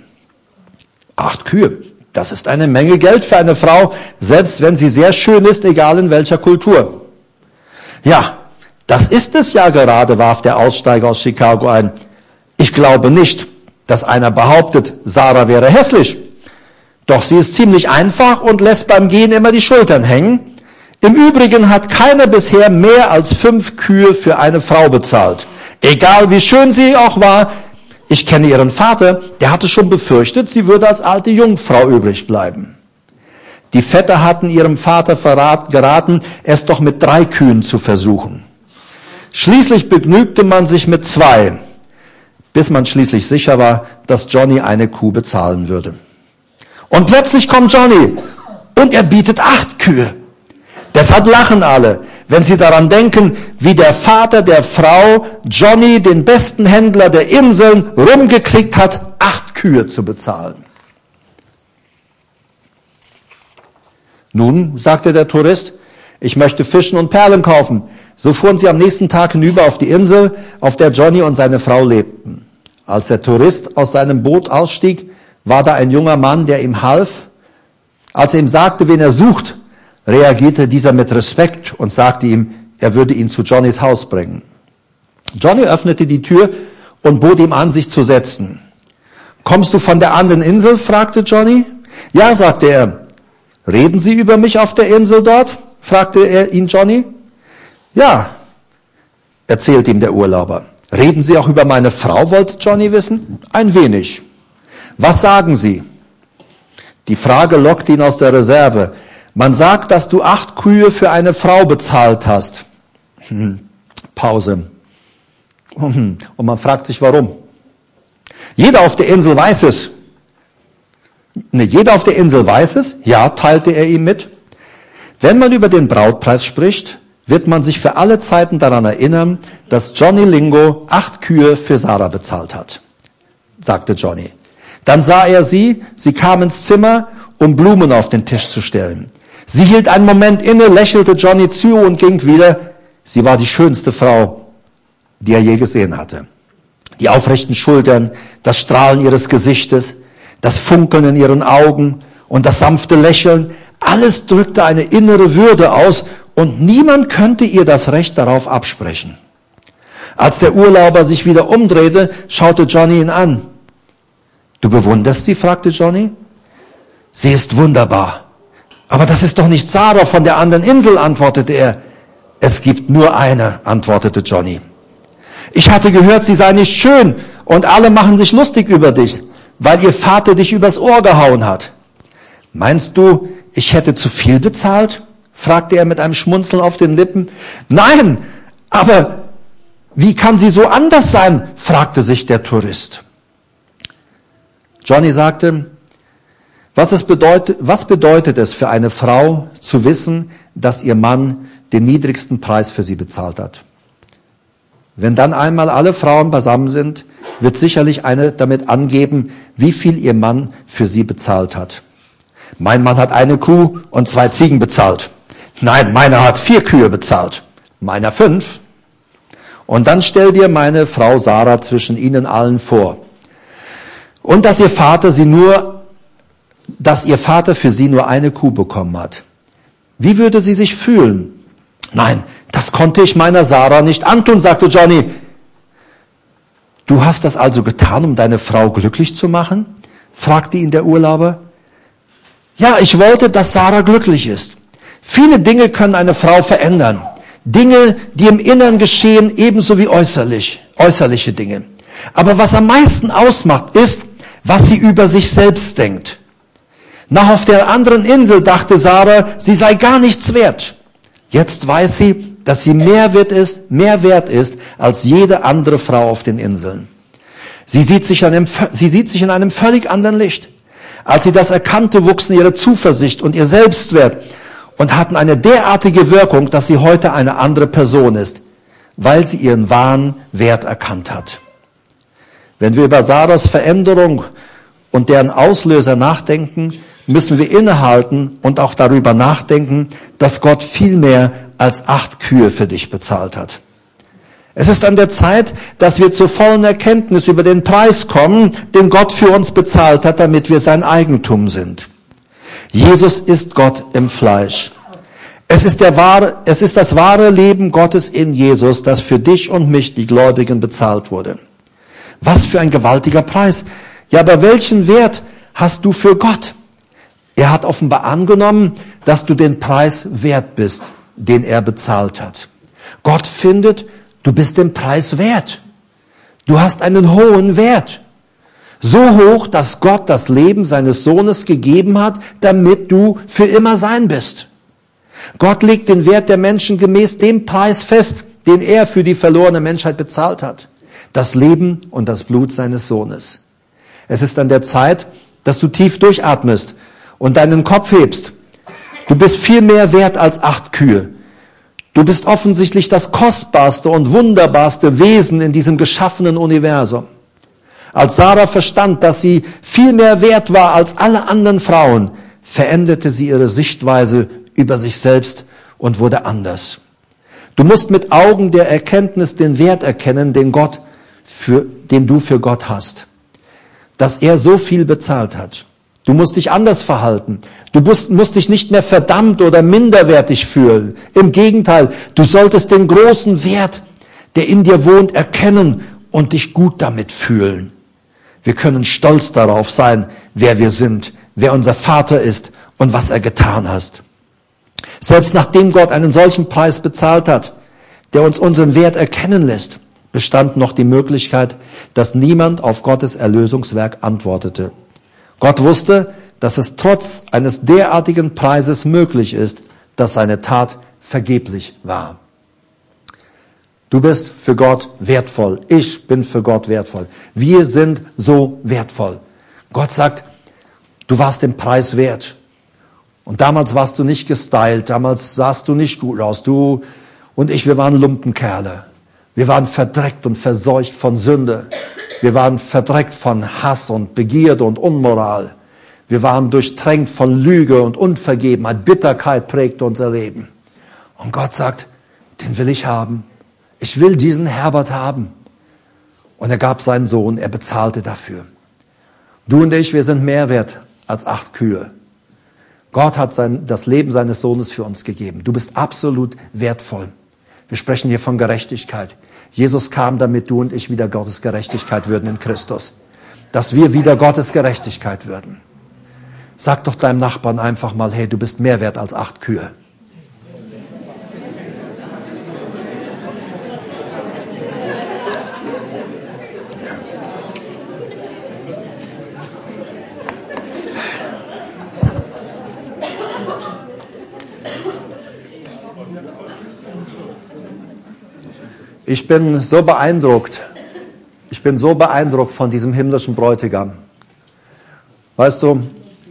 Acht Kühe, das ist eine Menge Geld für eine Frau, selbst wenn sie sehr schön ist, egal in welcher Kultur. Ja, das ist es ja gerade, warf der Aussteiger aus Chicago ein. Ich glaube nicht, dass einer behauptet, Sarah wäre hässlich. Doch sie ist ziemlich einfach und lässt beim Gehen immer die Schultern hängen. Im Übrigen hat keiner bisher mehr als fünf Kühe für eine Frau bezahlt. Egal wie schön sie auch war. Ich kenne ihren Vater, der hatte schon befürchtet, sie würde als alte Jungfrau übrig bleiben. Die Vetter hatten ihrem Vater verrat, geraten, es doch mit drei Kühen zu versuchen. Schließlich begnügte man sich mit zwei, bis man schließlich sicher war, dass Johnny eine Kuh bezahlen würde. Und plötzlich kommt Johnny und er bietet acht Kühe. Deshalb lachen alle, wenn sie daran denken, wie der Vater der Frau Johnny, den besten Händler der Inseln, rumgekriegt hat, acht Kühe zu bezahlen. Nun, sagte der Tourist, ich möchte fischen und Perlen kaufen. So fuhren sie am nächsten Tag hinüber auf die Insel, auf der Johnny und seine Frau lebten. Als der Tourist aus seinem Boot ausstieg, war da ein junger Mann, der ihm half. Als er ihm sagte, wen er sucht, reagierte dieser mit Respekt und sagte ihm, er würde ihn zu Johnnys Haus bringen. Johnny öffnete die Tür und bot ihm an, sich zu setzen. »Kommst du von der anderen Insel?« fragte Johnny. »Ja«, sagte er. »Reden Sie über mich auf der Insel dort?« fragte er ihn Johnny. »Ja«, erzählte ihm der Urlauber. »Reden Sie auch über meine Frau?« wollte Johnny wissen. »Ein wenig.« »Was sagen Sie?« Die Frage lockte ihn aus der Reserve. »Man sagt, dass du acht Kühe für eine Frau bezahlt hast.« Hm, Pause. Und man fragt sich, warum. Jeder auf der Insel weiß es. Ne, jeder auf der Insel weiß es. Ja, teilte er ihm mit. Wenn man über den Brautpreis spricht, wird man sich für alle Zeiten daran erinnern, dass Johnny Lingo acht Kühe für Sarah bezahlt hat, sagte Johnny. Dann sah er sie, sie kam ins Zimmer, um Blumen auf den Tisch zu stellen. Sie hielt einen Moment inne, lächelte Johnny zu und ging wieder. Sie war die schönste Frau, die er je gesehen hatte. Die aufrechten Schultern, das Strahlen ihres Gesichtes, das Funkeln in ihren Augen und das sanfte Lächeln, alles drückte eine innere Würde aus und niemand könnte ihr das Recht darauf absprechen. Als der Urlauber sich wieder umdrehte, schaute Johnny ihn an. »Du bewunderst sie?« fragte Johnny. »Sie ist wunderbar. Aber das ist doch nicht Sarah von der anderen Insel«, antwortete er. »Es gibt nur eine«, antwortete Johnny. »Ich hatte gehört, sie sei nicht schön und alle machen sich lustig über dich, weil ihr Vater dich übers Ohr gehauen hat.« »Meinst du, ich hätte zu viel bezahlt?« fragte er mit einem Schmunzeln auf den Lippen. »Nein, aber wie kann sie so anders sein?« fragte sich der Tourist. Johnny sagte, was, es bedeutet, was bedeutet es für eine Frau zu wissen, dass ihr Mann den niedrigsten Preis für sie bezahlt hat? Wenn dann einmal alle Frauen beisammen sind, wird sicherlich eine damit angeben, wie viel ihr Mann für sie bezahlt hat. Mein Mann hat eine Kuh und zwei Ziegen bezahlt. Nein, meiner hat vier Kühe bezahlt. Meiner fünf. Und dann stell dir meine Frau Sarah zwischen ihnen allen vor. Und dass ihr Vater sie nur, dass ihr Vater für sie nur eine Kuh bekommen hat. Wie würde sie sich fühlen? Nein, das konnte ich meiner Sarah nicht antun, sagte Johnny. Du hast das also getan, um deine Frau glücklich zu machen? Fragte ihn der Urlauber. Ja, ich wollte, dass Sarah glücklich ist. Viele Dinge können eine Frau verändern. Dinge, die im Innern geschehen, ebenso wie äußerlich, äußerliche Dinge. Aber was am meisten ausmacht, ist, was sie über sich selbst denkt. Nach auf der anderen Insel dachte Sarah, sie sei gar nichts wert. Jetzt weiß sie, dass sie mehr wert ist, mehr wert ist als jede andere Frau auf den Inseln. Sie sieht sich, an einem, sie sieht sich in einem völlig anderen Licht. Als sie das erkannte, wuchsen ihre Zuversicht und ihr Selbstwert und hatten eine derartige Wirkung, dass sie heute eine andere Person ist, weil sie ihren wahren Wert erkannt hat. Wenn wir über Sarahs Veränderung und deren Auslöser nachdenken, müssen wir innehalten und auch darüber nachdenken, dass Gott viel mehr als acht Kühe für dich bezahlt hat. Es ist an der Zeit, dass wir zur vollen Erkenntnis über den Preis kommen, den Gott für uns bezahlt hat, damit wir sein Eigentum sind. Jesus ist Gott im Fleisch. Es ist, der wahre, es ist das wahre Leben Gottes in Jesus, das für dich und mich, die Gläubigen, bezahlt wurde. Was für ein gewaltiger Preis. Ja, aber welchen Wert hast du für Gott? Er hat offenbar angenommen, dass du den Preis wert bist, den er bezahlt hat. Gott findet, du bist den Preis wert. Du hast einen hohen Wert. So hoch, dass Gott das Leben seines Sohnes gegeben hat, damit du für immer sein bist. Gott legt den Wert der Menschen gemäß dem Preis fest, den er für die verlorene Menschheit bezahlt hat. Das Leben und das Blut seines Sohnes. Es ist an der Zeit, dass du tief durchatmest und deinen Kopf hebst. Du bist viel mehr wert als acht Kühe. Du bist offensichtlich das kostbarste und wunderbarste Wesen in diesem geschaffenen Universum. Als Sarah verstand, dass sie viel mehr wert war als alle anderen Frauen, veränderte sie ihre Sichtweise über sich selbst und wurde anders. Du musst mit Augen der Erkenntnis den Wert erkennen, den Gott für, den du für Gott hast. Dass er so viel bezahlt hat. Du musst dich anders verhalten. Du musst, musst dich nicht mehr verdammt oder minderwertig fühlen. Im Gegenteil, du solltest den großen Wert, der in dir wohnt, erkennen und dich gut damit fühlen. Wir können stolz darauf sein, wer wir sind, wer unser Vater ist und was er getan hat. Selbst nachdem Gott einen solchen Preis bezahlt hat, der uns unseren Wert erkennen lässt, bestand noch die Möglichkeit, dass niemand auf Gottes Erlösungswerk antwortete. Gott wusste, dass es trotz eines derartigen Preises möglich ist, dass seine Tat vergeblich war. Du bist für Gott wertvoll. Ich bin für Gott wertvoll. Wir sind so wertvoll. Gott sagt, du warst den Preis wert. Und damals warst du nicht gestylt, damals sahst du nicht gut aus. Du und ich, wir waren Lumpenkerle. Wir waren verdreckt und verseucht von Sünde. Wir waren verdreckt von Hass und Begierde und Unmoral. Wir waren durchtränkt von Lüge und Unvergebenheit. Bitterkeit prägte unser Leben. Und Gott sagt, den will ich haben. Ich will diesen Herbert haben. Und er gab seinen Sohn, er bezahlte dafür. Du und ich, wir sind mehr wert als acht Kühe. Gott hat sein, das Leben seines Sohnes für uns gegeben. Du bist absolut wertvoll. Wir sprechen hier von Gerechtigkeit. Jesus kam, damit du und ich wieder Gottes Gerechtigkeit würden in Christus. Dass wir wieder Gottes Gerechtigkeit würden. Sag doch deinem Nachbarn einfach mal, hey, du bist mehr wert als acht Kühe. Ich bin so beeindruckt, ich bin so beeindruckt von diesem himmlischen Bräutigam. Weißt du,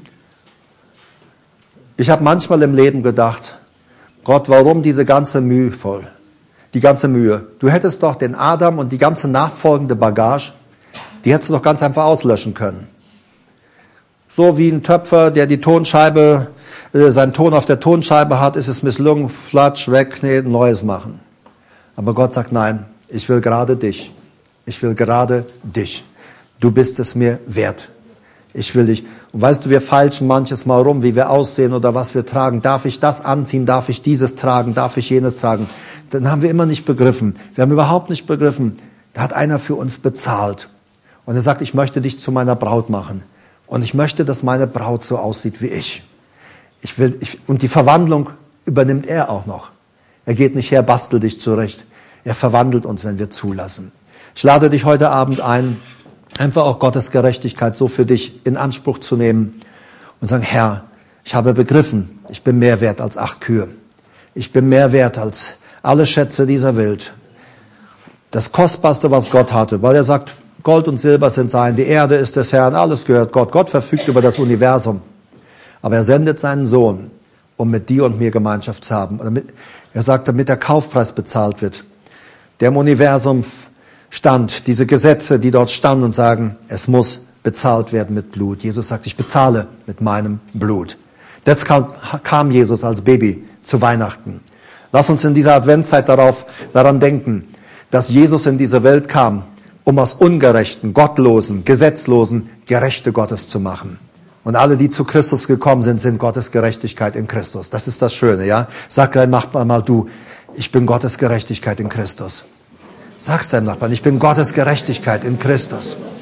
ich habe manchmal im Leben gedacht, Gott, warum diese ganze Mühe voll, die ganze Mühe? Du hättest doch den Adam und die ganze nachfolgende Bagage, die hättest du doch ganz einfach auslöschen können. So wie ein Töpfer, der die Tonscheibe, äh, seinen Ton auf der Tonscheibe hat, ist es misslungen, flatsch, wegkneten, Neues machen. Aber Gott sagt, nein, ich will gerade dich. Ich will gerade dich. Du bist es mir wert. Ich will dich. Und weißt du, wir feilschen manches Mal rum, wie wir aussehen oder was wir tragen. Darf ich das anziehen? Darf ich dieses tragen? Darf ich jenes tragen? Dann haben wir immer nicht begriffen. Wir haben überhaupt nicht begriffen. Da hat einer für uns bezahlt. Und er sagt, ich möchte dich zu meiner Braut machen. Und ich möchte, dass meine Braut so aussieht wie ich. Ich will, ich, und die Verwandlung übernimmt er auch noch. Er geht nicht her, bastel dich zurecht. Er verwandelt uns, wenn wir zulassen. Ich lade dich heute Abend ein, einfach auch Gottes Gerechtigkeit so für dich in Anspruch zu nehmen und sagen, Herr, ich habe begriffen, ich bin mehr wert als acht Kühe. Ich bin mehr wert als alle Schätze dieser Welt. Das Kostbarste, was Gott hatte, weil er sagt, Gold und Silber sind sein, die Erde ist des Herrn, alles gehört Gott. Gott verfügt über das Universum. Aber er sendet seinen Sohn, um mit dir und mir Gemeinschaft zu haben. Er sagt, damit der Kaufpreis bezahlt wird. Der im Universum stand, diese Gesetze, die dort standen und sagen, es muss bezahlt werden mit Blut. Jesus sagt, ich bezahle mit meinem Blut. Das kam, kam Jesus als Baby zu Weihnachten. Lass uns in dieser Adventszeit darauf, daran denken, dass Jesus in diese Welt kam, um aus Ungerechten, Gottlosen, Gesetzlosen Gerechte Gottes zu machen. Und alle, die zu Christus gekommen sind, sind Gottes Gerechtigkeit in Christus. Das ist das Schöne, ja? Sag deinem Nachbarn mal, du, ich bin Gottes Gerechtigkeit in Christus. Sag's deinem Nachbarn, ich bin Gottes Gerechtigkeit in Christus.